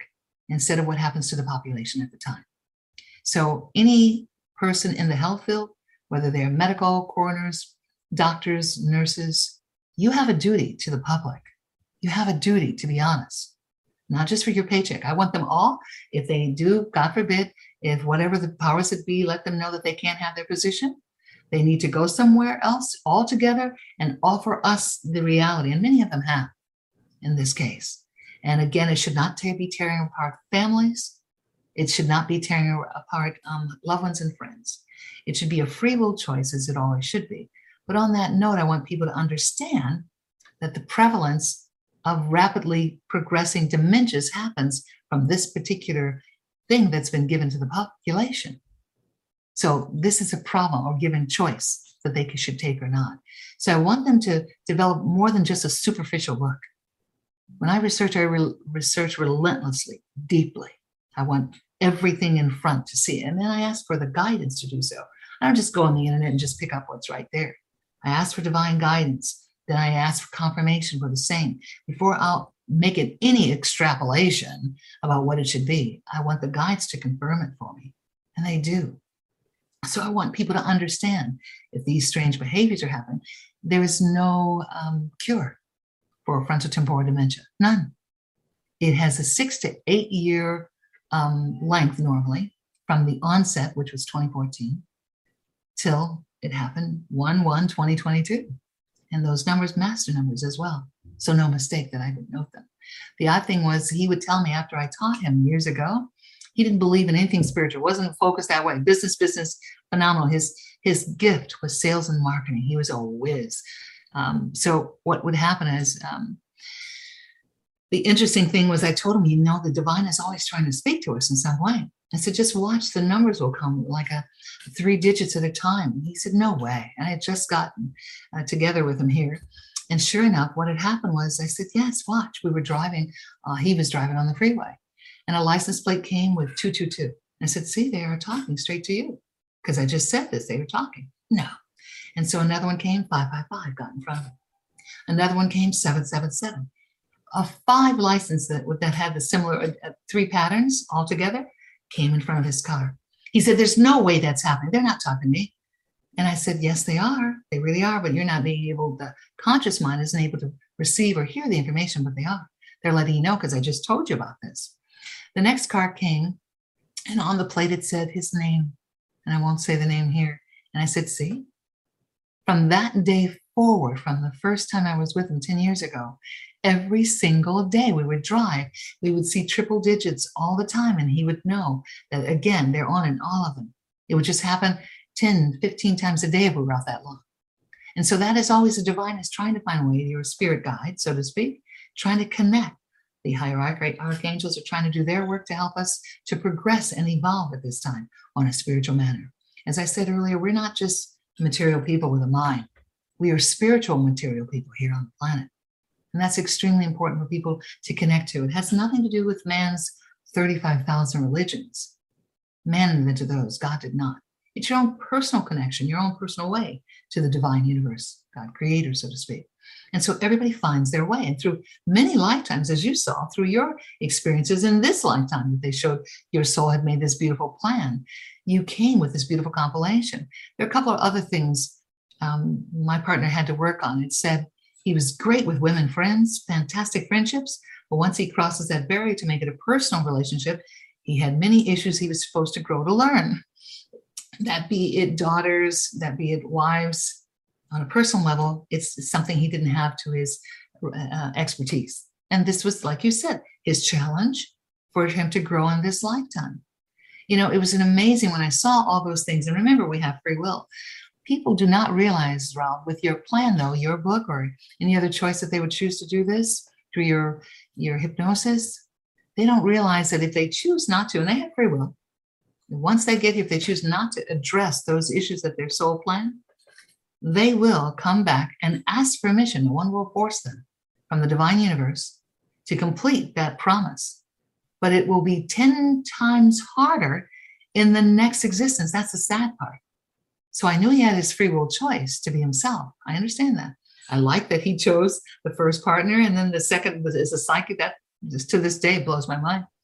instead of what happens to the population at the time. So any person in the health field, whether they're medical, coroners, doctors, nurses, you have a duty to the public. You have a duty to be honest, not just for your paycheck. I want them all, if they do, God forbid, if whatever the powers that be, let them know that they can't have their position. They need to go somewhere else altogether and offer us the reality. And many of them have in this case. And again, it should not be tearing apart families. It should not be tearing apart loved ones and friends. It should be a free will choice, as it always should be. But on that note, I want people to understand that the prevalence of rapidly progressing dementias happens from this particular thing that's been given to the population. So this is a problem or given choice that they should take or not. So I want them to develop more than just a superficial look. When I research relentlessly, deeply. I want everything in front to see it. And then I ask for the guidance to do so. I don't just go on the internet and just pick up what's right there. I ask for divine guidance. Then I ask for confirmation for the same. Before I'll make it any extrapolation about what it should be, I want the guides to confirm it for me. And they do. So I want people to understand if these strange behaviors are happening, there is no cure for frontotemporal dementia. None. It has a 6 to 8 year length normally from the onset, which was 2014, till it happened 1/1/2022. And those numbers, master numbers as well. So no mistake that I didn't note them. The odd thing was he would tell me after I taught him years ago, he didn't believe in anything spiritual, wasn't focused that way. Business, phenomenal. His gift was sales and marketing. He was a whiz. So what would happen is, the interesting thing was I told him, the divine is always trying to speak to us in some way. I said, just watch, the numbers will come like 3 digits at a time. And he said, no way. And I had just gotten together with him here. And sure enough, what had happened was I said, yes, watch. We were driving. He was driving on the freeway. And a license plate came with 222. I said, see, they are talking straight to you. Because I just said this, they were talking. No. And so another one came, 555, got in front of him. Another one came, 777. A 5 license that had the similar 3 patterns altogether came in front of his car. He said, there's no way that's happening. They're not talking to me. And I said, yes, they are. They really are. But you're not being able, the conscious mind isn't able to receive or hear the information, but they are. They're letting you know because I just told you about this. The next car came, and on the plate it said his name. And I won't say the name here. And I said, see, from that day forward, from the first time I was with him 10 years ago, every single day we would drive, we would see triple digits all the time. And he would know that, again, they're on in all of them. It would just happen 10, 15 times a day if we were out that long. And so that is always the divine is trying to find a way, your spirit guide, so to speak, trying to connect. The higher archangels are trying to do their work to help us to progress and evolve at this time on a spiritual manner. As I said earlier, we're not just material people with a mind. We are spiritual material people here on the planet. And that's extremely important for people to connect to. It has nothing to do with man's 35,000 religions. Man invented those. God did not. It's your own personal connection, your own personal way to the divine universe, God creator, so to speak. And so everybody finds their way. And through many lifetimes, as you saw, through your experiences in this lifetime that they showed your soul had made this beautiful plan, you came with this beautiful compilation. There are a couple of other things my partner had to work on. It said he was great with women friends, fantastic friendships. But once he crosses that barrier to make it a personal relationship, he had many issues he was supposed to grow to learn. That be it daughters, that be it wives. On a personal level, it's something he didn't have to his expertise. And this was, like you said, his challenge for him to grow in this lifetime. It was an amazing when I saw all those things. And remember, we have free will. People do not realize, Rob, with your plan, though, your book or any other choice that they would choose to do this through your hypnosis, they don't realize that if they choose not to, and they have free will, once they get here, if they choose not to address those issues that their soul plan, they will come back and ask permission. No one will force them from the divine universe to complete that promise. But it will be 10 times harder in the next existence. That's the sad part. So I knew he had his free will choice to be himself. I understand that. I like that he chose the first partner and then the second is a psychic. That just to this day blows my mind.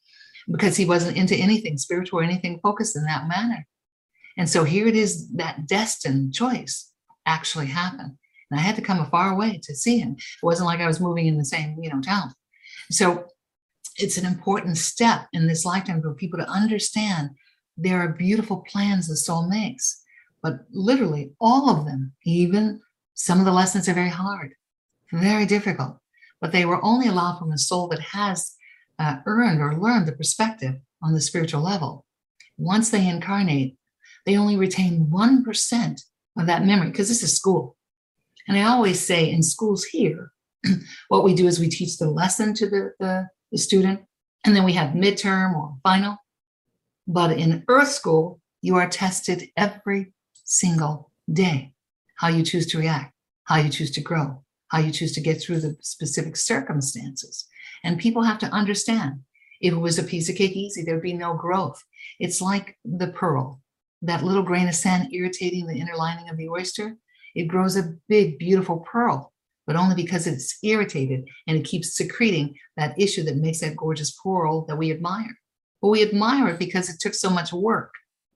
because he wasn't into anything spiritual or anything focused in that manner. And so here it is, that destined choice actually happened. And I had to come a far way to see him. It wasn't like I was moving in the same, town. So it's an important step in this lifetime for people to understand there are beautiful plans the soul makes, but literally all of them, even some of the lessons are very hard, very difficult, but they were only allowed from a soul that has earned or learned the perspective on the spiritual level. Once they incarnate, they only retain 1% of that memory, because this is school. And I always say in schools here, what we do is we teach the lesson to the student, and then we have midterm or final. But in Earth School, you are tested every single day. How you choose to react, how you choose to grow, how you choose to get through the specific circumstances. And people have to understand, if it was a piece of cake easy, there'd be no growth. It's like the pearl, that little grain of sand irritating the inner lining of the oyster. It grows a big, beautiful pearl, but only because it's irritated and it keeps secreting that issue that makes that gorgeous pearl that we admire. But we admire it because it took so much work.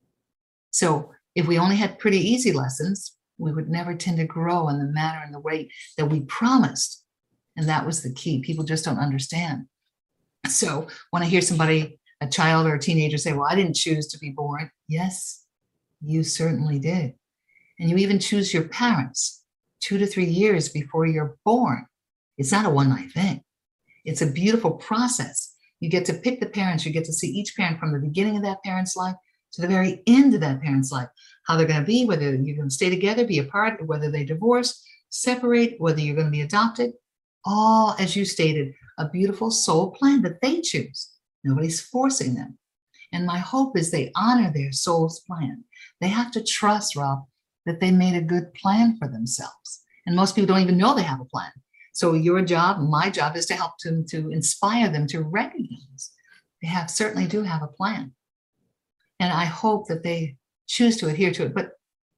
So if we only had pretty easy lessons, we would never tend to grow in the manner and the way that we promised. And that was the key. People just don't understand. So when I hear somebody, a child or a teenager, say, well, I didn't choose to be born. Yes, you certainly did. And you even choose your parents 2 to 3 years before you're born. It's not a one-night thing. It's a beautiful process. You get to pick the parents. You get to see each parent from the beginning of that parent's life to the very end of that parent's life, how they're going to be, whether you're going to stay together, be apart, whether they divorce, separate, whether you're going to be adopted. All, as you stated, a beautiful soul plan that they choose. Nobody's forcing them. And my hope is they honor their soul's plan. They have to trust, Rob, that they made a good plan for themselves. And most people don't even know they have a plan. So your job, my job, is to help them, to inspire them to recognize they certainly do have a plan. And I hope that they choose to adhere to it. But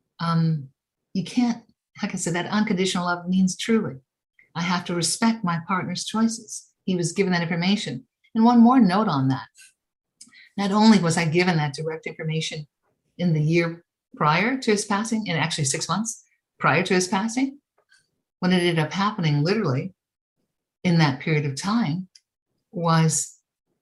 you can't, like I said, that unconditional love means truly, I have to respect my partner's choices. He was given that information. And one more note on that. Not only was I given that direct information in the year prior to his passing, and actually 6 months prior to his passing, what ended up happening literally in that period of time was,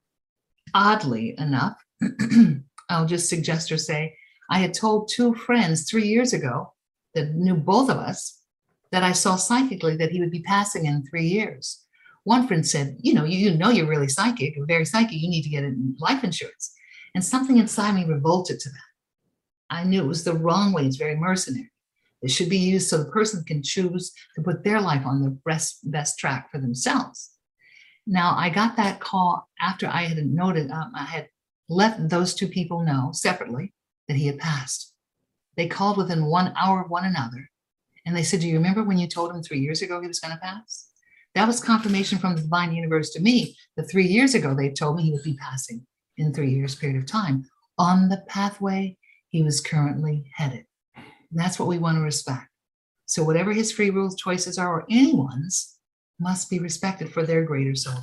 oddly enough, I'll just suggest or say, I had told 2 friends 3 years ago that knew both of us that I saw psychically that he would be passing in 3 years. One friend said, you know you're really psychic, very psychic, you need to get life insurance. And something inside me revolted to that. I knew it was the wrong way. It's very mercenary. It should be used so the person can choose to put their life on the best track for themselves. Now, I got that call after I had noted, I had let those 2 people know separately that he had passed. They called within 1 hour of one another. And they said, do you remember when you told him 3 years ago he was going to pass? That was confirmation from the divine universe to me that 3 years ago they told me he would be passing in 3 years period of time on the pathway he was currently headed. And that's what we want to respect. So whatever his free will choices are, or anyone's, must be respected for their greater soul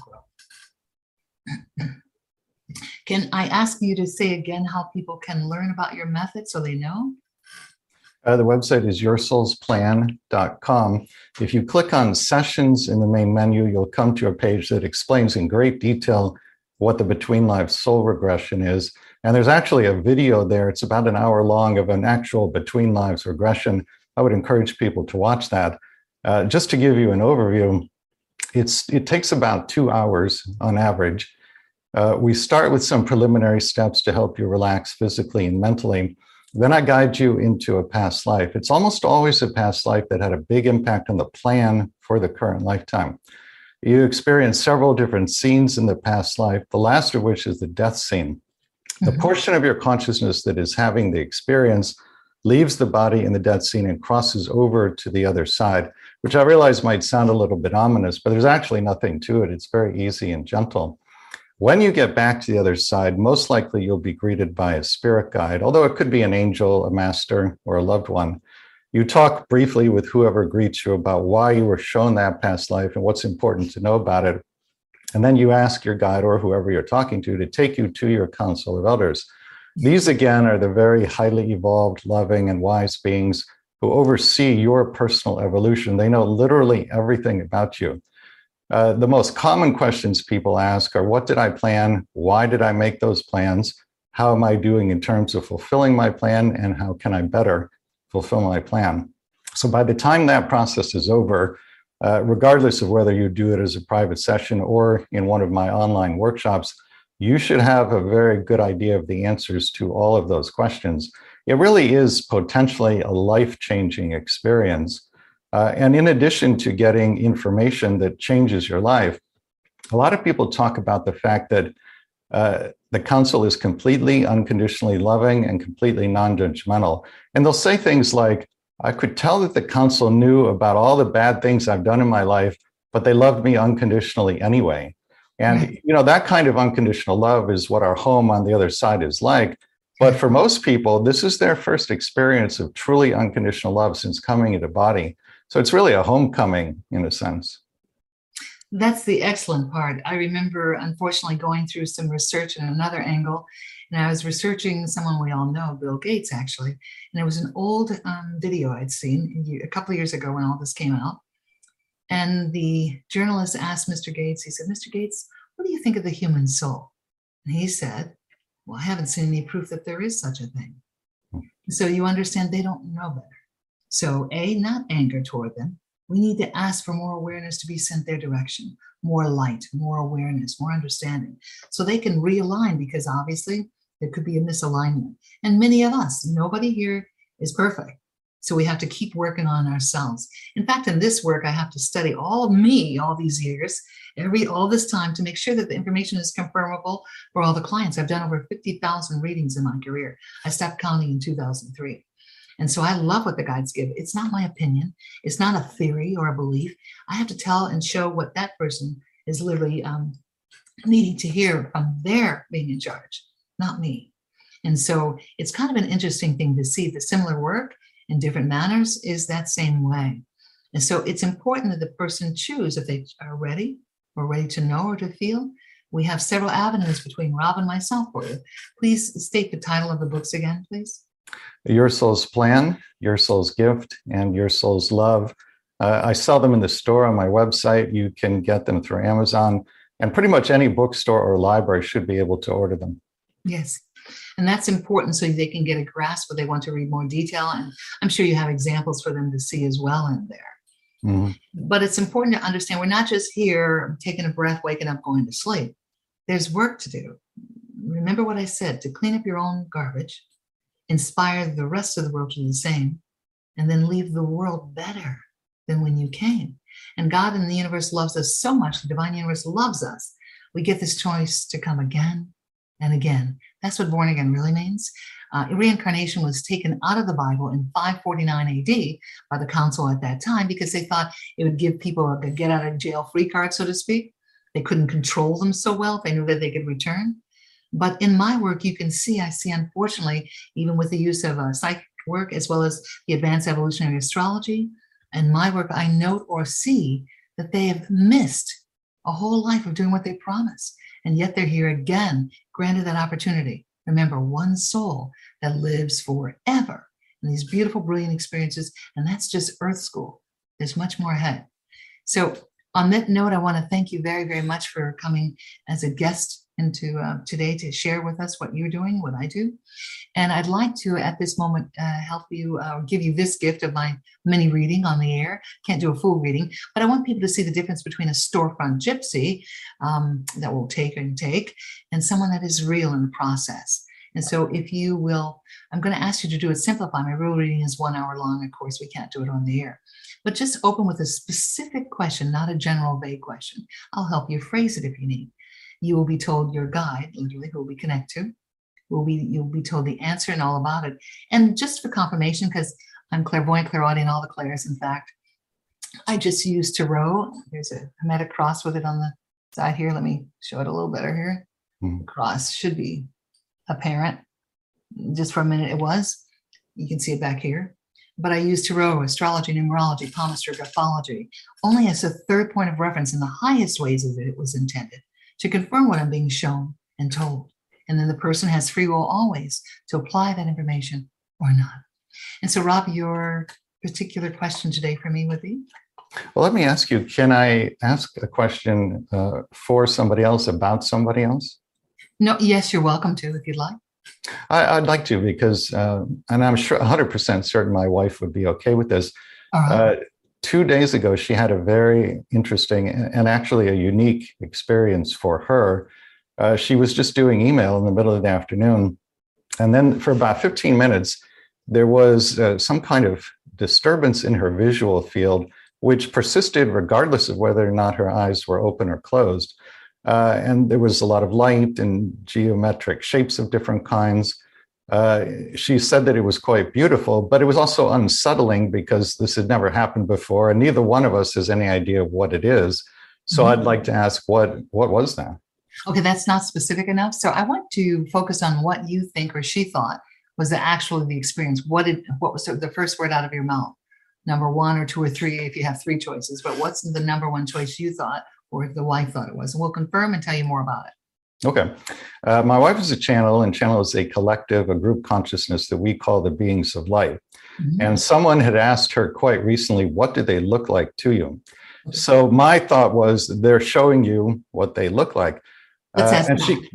growth. Can I ask you to say again how people can learn about your method so they know? The website is yoursoulsplan.com. If you click on sessions in the main menu, you'll come to a page that explains in great detail what the between lives soul regression is. And there's actually a video there. It's about an hour long of an actual between lives regression. I would encourage people to watch that. Just to give you an overview, it takes about 2 hours on average. We start with some preliminary steps to help you relax physically and mentally. Then I guide you into a past life. It's almost always a past life that had a big impact on the plan for the current lifetime. You experience several different scenes in the past life, the last of which is the death scene. The portion of your consciousness that is having the experience leaves the body in the death scene and crosses over to the other side, which I realize might sound a little bit ominous, but there's actually nothing to it. It's very easy and gentle. When you get back to the other side, most likely you'll be greeted by a spirit guide, although it could be an angel, a master, or a loved one. You talk briefly with whoever greets you about why you were shown that past life and what's important to know about it. And then you ask your guide or whoever you're talking to take you to your council of elders. These, again, are the very highly evolved, loving, and wise beings who oversee your personal evolution. They know literally everything about you. The most common questions people ask are, what did I plan? Why did I make those plans? How am I doing in terms of fulfilling my plan? And how can I better fulfill my plan? So by the time that process is over, regardless of whether you do it as a private session or in one of my online workshops, you should have a very good idea of the answers to all of those questions. It really is potentially a life-changing experience. And in addition to getting information that changes your life, a lot of people talk about the fact that the council is completely unconditionally loving and completely non-judgmental. And they'll say things like, I could tell that the council knew about all the bad things I've done in my life, but they loved me unconditionally anyway. And, you know, that kind of unconditional love is what our home on the other side is like. But for most people, this is their first experience of truly unconditional love since coming into body. So it's really a homecoming in a sense. That's the excellent part. I remember, unfortunately, going through some research in another angle, and I was researching someone we all know, Bill Gates, actually. And it was an old video I'd seen a couple of years ago when all this came out. And the journalist asked Mr. Gates, he said, Mr. Gates, what do you think of the human soul? And he said, well, I haven't seen any proof that there is such a thing. So you understand they don't know better. So A, not anger toward them. We need to ask for more awareness to be sent their direction, more light, more awareness, more understanding, so they can realign, because obviously there could be a misalignment. And many of us, nobody here is perfect. So we have to keep working on ourselves. In fact, in this work, I have to study all of me all these years, all this time, to make sure that the information is confirmable for all the clients. I've done over 50,000 readings in my career. I stopped counting in 2003. And so I love what the guides give. It's not my opinion. It's not a theory or a belief. I have to tell and show what that person is literally needing to hear from their being in charge, not me. And so it's kind of an interesting thing to see the similar work in different manners is that same way. And so it's important that the person choose if they are ready or ready to know or to feel. We have several avenues between Rob and myself for you. Please state the title of the books again, please. Your Soul's Plan, Your Soul's Gift, and Your Soul's Love. I sell them in the store on my website. You can get them through Amazon, and pretty much any bookstore or library should be able to order them. Yes. And that's important so they can get a grasp if they want to read more detail. And I'm sure you have examples for them to see as well in there. Mm-hmm. But it's important to understand we're not just here taking a breath, waking up, going to sleep. There's work to do. Remember what I said, to clean up your own garbage, inspire the rest of the world to do the same, and then leave the world better than when you came. And God and the universe loves us so much. The divine universe loves us. We get this choice to come again and again. That's what born again really means. Reincarnation was taken out of the Bible in 549 AD by the council at that time because they thought it would give people a get out of jail free card, so to speak. They couldn't control them so well if they knew that they could return. But in my work, you can see, I see, unfortunately, even with the use of psychic work as well as the advanced evolutionary astrology, and my work, I note or see that they have missed a whole life of doing what they promised. And yet they're here again, granted that opportunity. Remember, one soul that lives forever in these beautiful, brilliant experiences. And that's just Earth School. There's much more ahead. So on that note, I want to thank you very, very much for coming as a guest into today to share with us what you're doing, what I do. And I'd like to, at this moment, help you, give you this gift of my mini reading on the air. Can't do a full reading, but I want people to see the difference between a storefront gypsy that will take and someone that is real in the process. And so if you will, I'm going to ask you to do it simplified. My real reading is 1 hour long. Of course, we can't do it on the air. But just open with a specific question, not a general vague question. I'll help you phrase it if you need. You will be told your guide, literally, who we connect to. You'll be told the answer and all about it. And just for confirmation, because I'm clairvoyant, clairaudient, all the clairs, in fact, I just use tarot. There's a hermetic cross with it on the side here. Let me show it a little better here. The cross should be apparent. Just for a minute it was. You can see it back here. but I use tarot, astrology, numerology, palmistry, graphology, only as a third point of reference in the highest ways as it was intended to confirm what I'm being shown and told. And then the person has free will always to apply that information or not. And so, Rob, your particular question today for me would be? Well, let me ask you, can I ask a question for somebody else about somebody else? No, yes, you're welcome to if you'd like. I'd like to because, and I'm sure 100% certain my wife would be okay with this. All right. 2 days ago, she had a very interesting and actually a unique experience for her. She was just doing email in the middle of the afternoon. And then for about 15 minutes, there was some kind of disturbance in her visual field, which persisted regardless of whether or not her eyes were open or closed. And there was a lot of light and geometric shapes of different kinds. She said that it was quite beautiful, but it was also unsettling because this had never happened before, and neither one of us has any idea what it is. So I'd like to ask, what was that? Okay, that's not specific enough. So I want to focus on what you think or she thought was actually the experience. What was the first word out of your mouth? Number one or two or three, if you have three choices. But what's the number one choice you thought, or the wife thought it was? And we'll confirm and tell you more about it. Okay. My wife is a channel, and channel is a collective, a group consciousness that we call the beings of light. Mm-hmm. And someone had asked her quite recently, what do they look like to you? Okay. So my thought was, they're showing you what they look like. Let's ask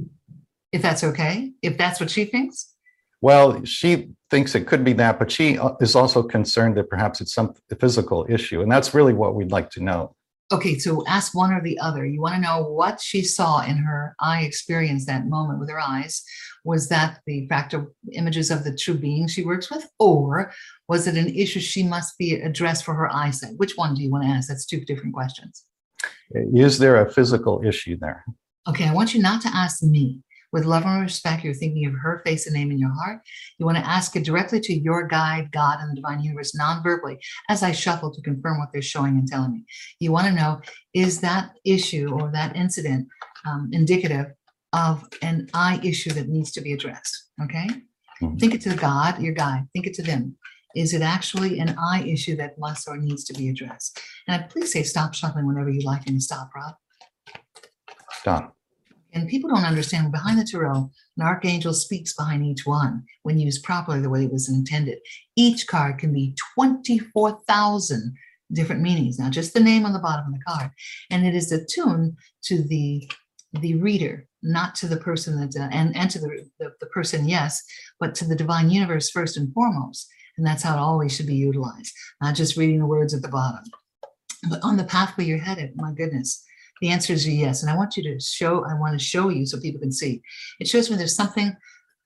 if that's okay, if that's what she thinks. Well, she thinks it could be that, but she is also concerned that perhaps it's some physical issue. And that's really what we'd like to know. Okay, so ask one or the other. You want to know what she saw in her eye experience that moment with her eyes. Was that the fractal images of the true being she works with? Or was it an issue she must be addressed for her eyesight? Which one do you want to ask? That's two different questions. Is there a physical issue there? Okay, I want you not to ask me. With love and respect, you're thinking of her face and name in your heart. You want to ask it directly to your guide, God, and the divine universe, non-verbally, as I shuffle to confirm what they're showing and telling me. You want to know, is that issue or that incident indicative of an eye issue that needs to be addressed? Okay? Mm-hmm. Think it to God, your guide. Think it to them. Is it actually an eye issue that must or needs to be addressed? And please say stop shuffling whenever you like and stop, Rob. Stop. And people don't understand, behind the tarot, an archangel speaks behind each one when used properly the way it was intended. Each card can be 24,000 different meanings. Now, just the name on the bottom of the card. And it is attuned to the reader, not to the person that, and to the person, yes, but to the divine universe first and foremost. And that's how it always should be utilized, not just reading the words at the bottom. But on the pathway you're headed, my goodness, the answer is yes. And I want to show you so people can see. It shows me there's something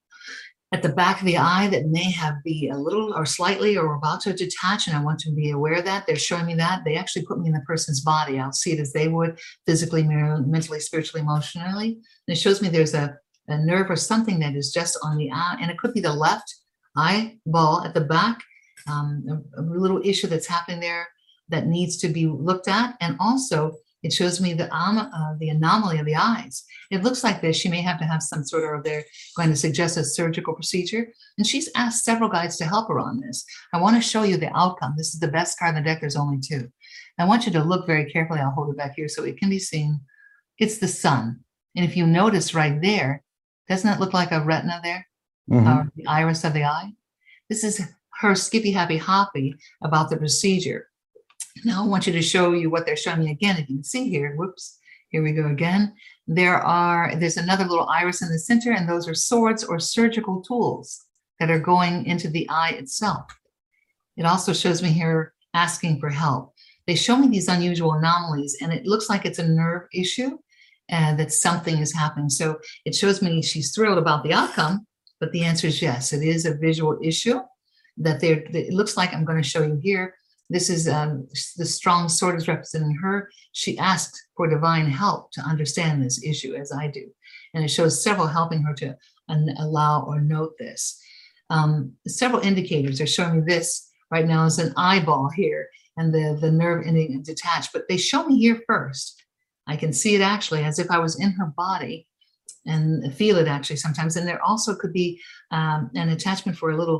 at the back of the eye that may be a little or slightly or about to detach. And I want to be aware of that. They're showing me that. They actually put me in the person's body. I'll see it as they would, physically, mentally, spiritually, emotionally. And it shows me there's a nerve or something that is just on the eye. And it could be the left eyeball at the back, a little issue that's happening there that needs to be looked at. And also, it shows me the anomaly of the eyes. It looks like this. She may have to have some sort of, they're going to suggest a surgical procedure. And she's asked several guides to help her on this. I want to show you the outcome. This is the best card in the deck. There's only two. I want you to look very carefully. I'll hold it back here so it can be seen. It's the sun. And if you notice right there, doesn't it look like a retina there? Mm-hmm. The iris of the eye? This is her skippy happy hoppy about the procedure. Now I want you to show you what they're showing me again. If you can see here, whoops, here we go again. There's another little iris in the center, and those are swords or surgical tools that are going into the eye itself. It also shows me here asking for help. They show me these unusual anomalies, and it looks like it's a nerve issue and that something is happening. So it shows me she's thrilled about the outcome, but the answer is yes, it is a visual issue that it looks like. I'm going to show you here. This is the strong sword is representing her. She asked for divine help to understand this issue, as I do. And it shows several helping her to allow or note this. Several indicators are showing me this right now is an eyeball here and the nerve ending detached. But they show me here first. I can see it actually as if I was in her body and feel it actually sometimes. And there also could be an attachment for a little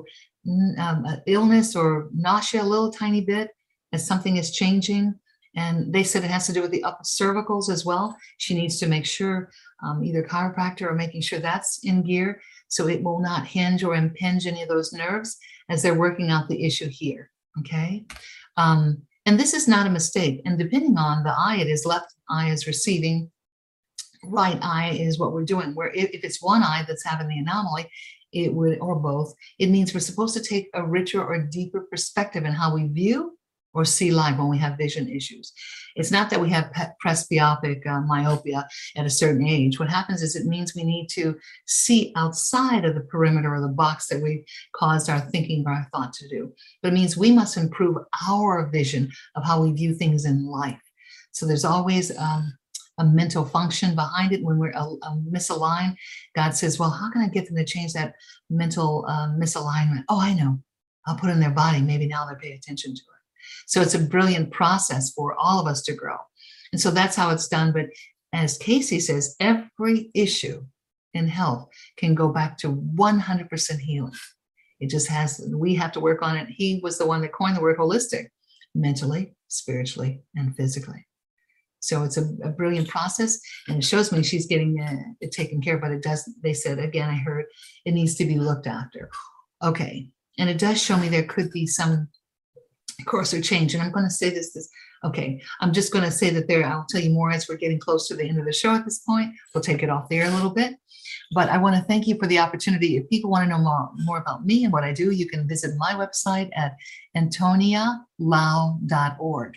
illness or nausea a little tiny bit as something is changing. And they said it has to do with the upper cervicals as well. She needs to make sure either chiropractor or making sure that's in gear so it will not hinge or impinge any of those nerves as they're working out the issue here. Okay. And this is not a mistake. And depending on the eye, it is left eye is receiving, right eye is what we're doing. Where if it's one eye that's having the anomaly, it would, or both, it means we're supposed to take a richer or deeper perspective in how we view or see life when we have vision issues. It's not that we have presbyopic myopia at a certain age. What happens is it means we need to see outside of the perimeter or the box that we caused our thinking or our thought to do. But it means we must improve our vision of how we view things in life. So there's always a mental function behind it. When we're misaligned, God says, well, how can I get them to change that mental misalignment? Oh, I know. I'll put it in their body. Maybe now they'll pay attention to it. So it's a brilliant process for all of us to grow. And so that's how it's done. But as Casey says, every issue in health can go back to 100% healing. It just we have to work on it. He was the one that coined the word holistic, mentally, spiritually, and physically. So it's a brilliant process, and it shows me she's getting it taken care of, but it does, they said, again, I heard it needs to be looked after. Okay. And it does show me there could be some course or change. And I'm going to say this, okay, I'm just going to say that I'll tell you more as we're getting close to the end of the show at this point. We'll take it off there a little bit. But I want to thank you for the opportunity. If people want to know more about me and what I do, you can visit my website at antonialau.org.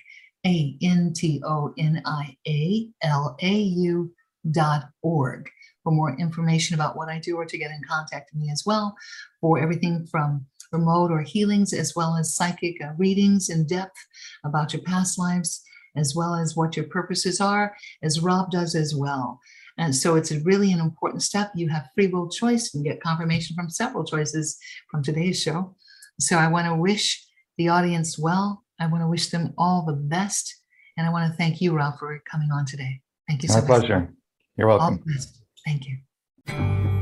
AntoniaLAU.org for more information about what I do or to get in contact with me as well for everything from remote or healings as well as psychic readings in depth about your past lives as well as what your purposes are, as Rob does as well. And so it's really an important step. You have free will choice and get confirmation from several choices from today's show. So I want to wish the audience well. I want to wish them all the best. And I want to thank you, Ralph, for coming on today. Thank you so much. My pleasure. You're welcome. All the best. Thank you.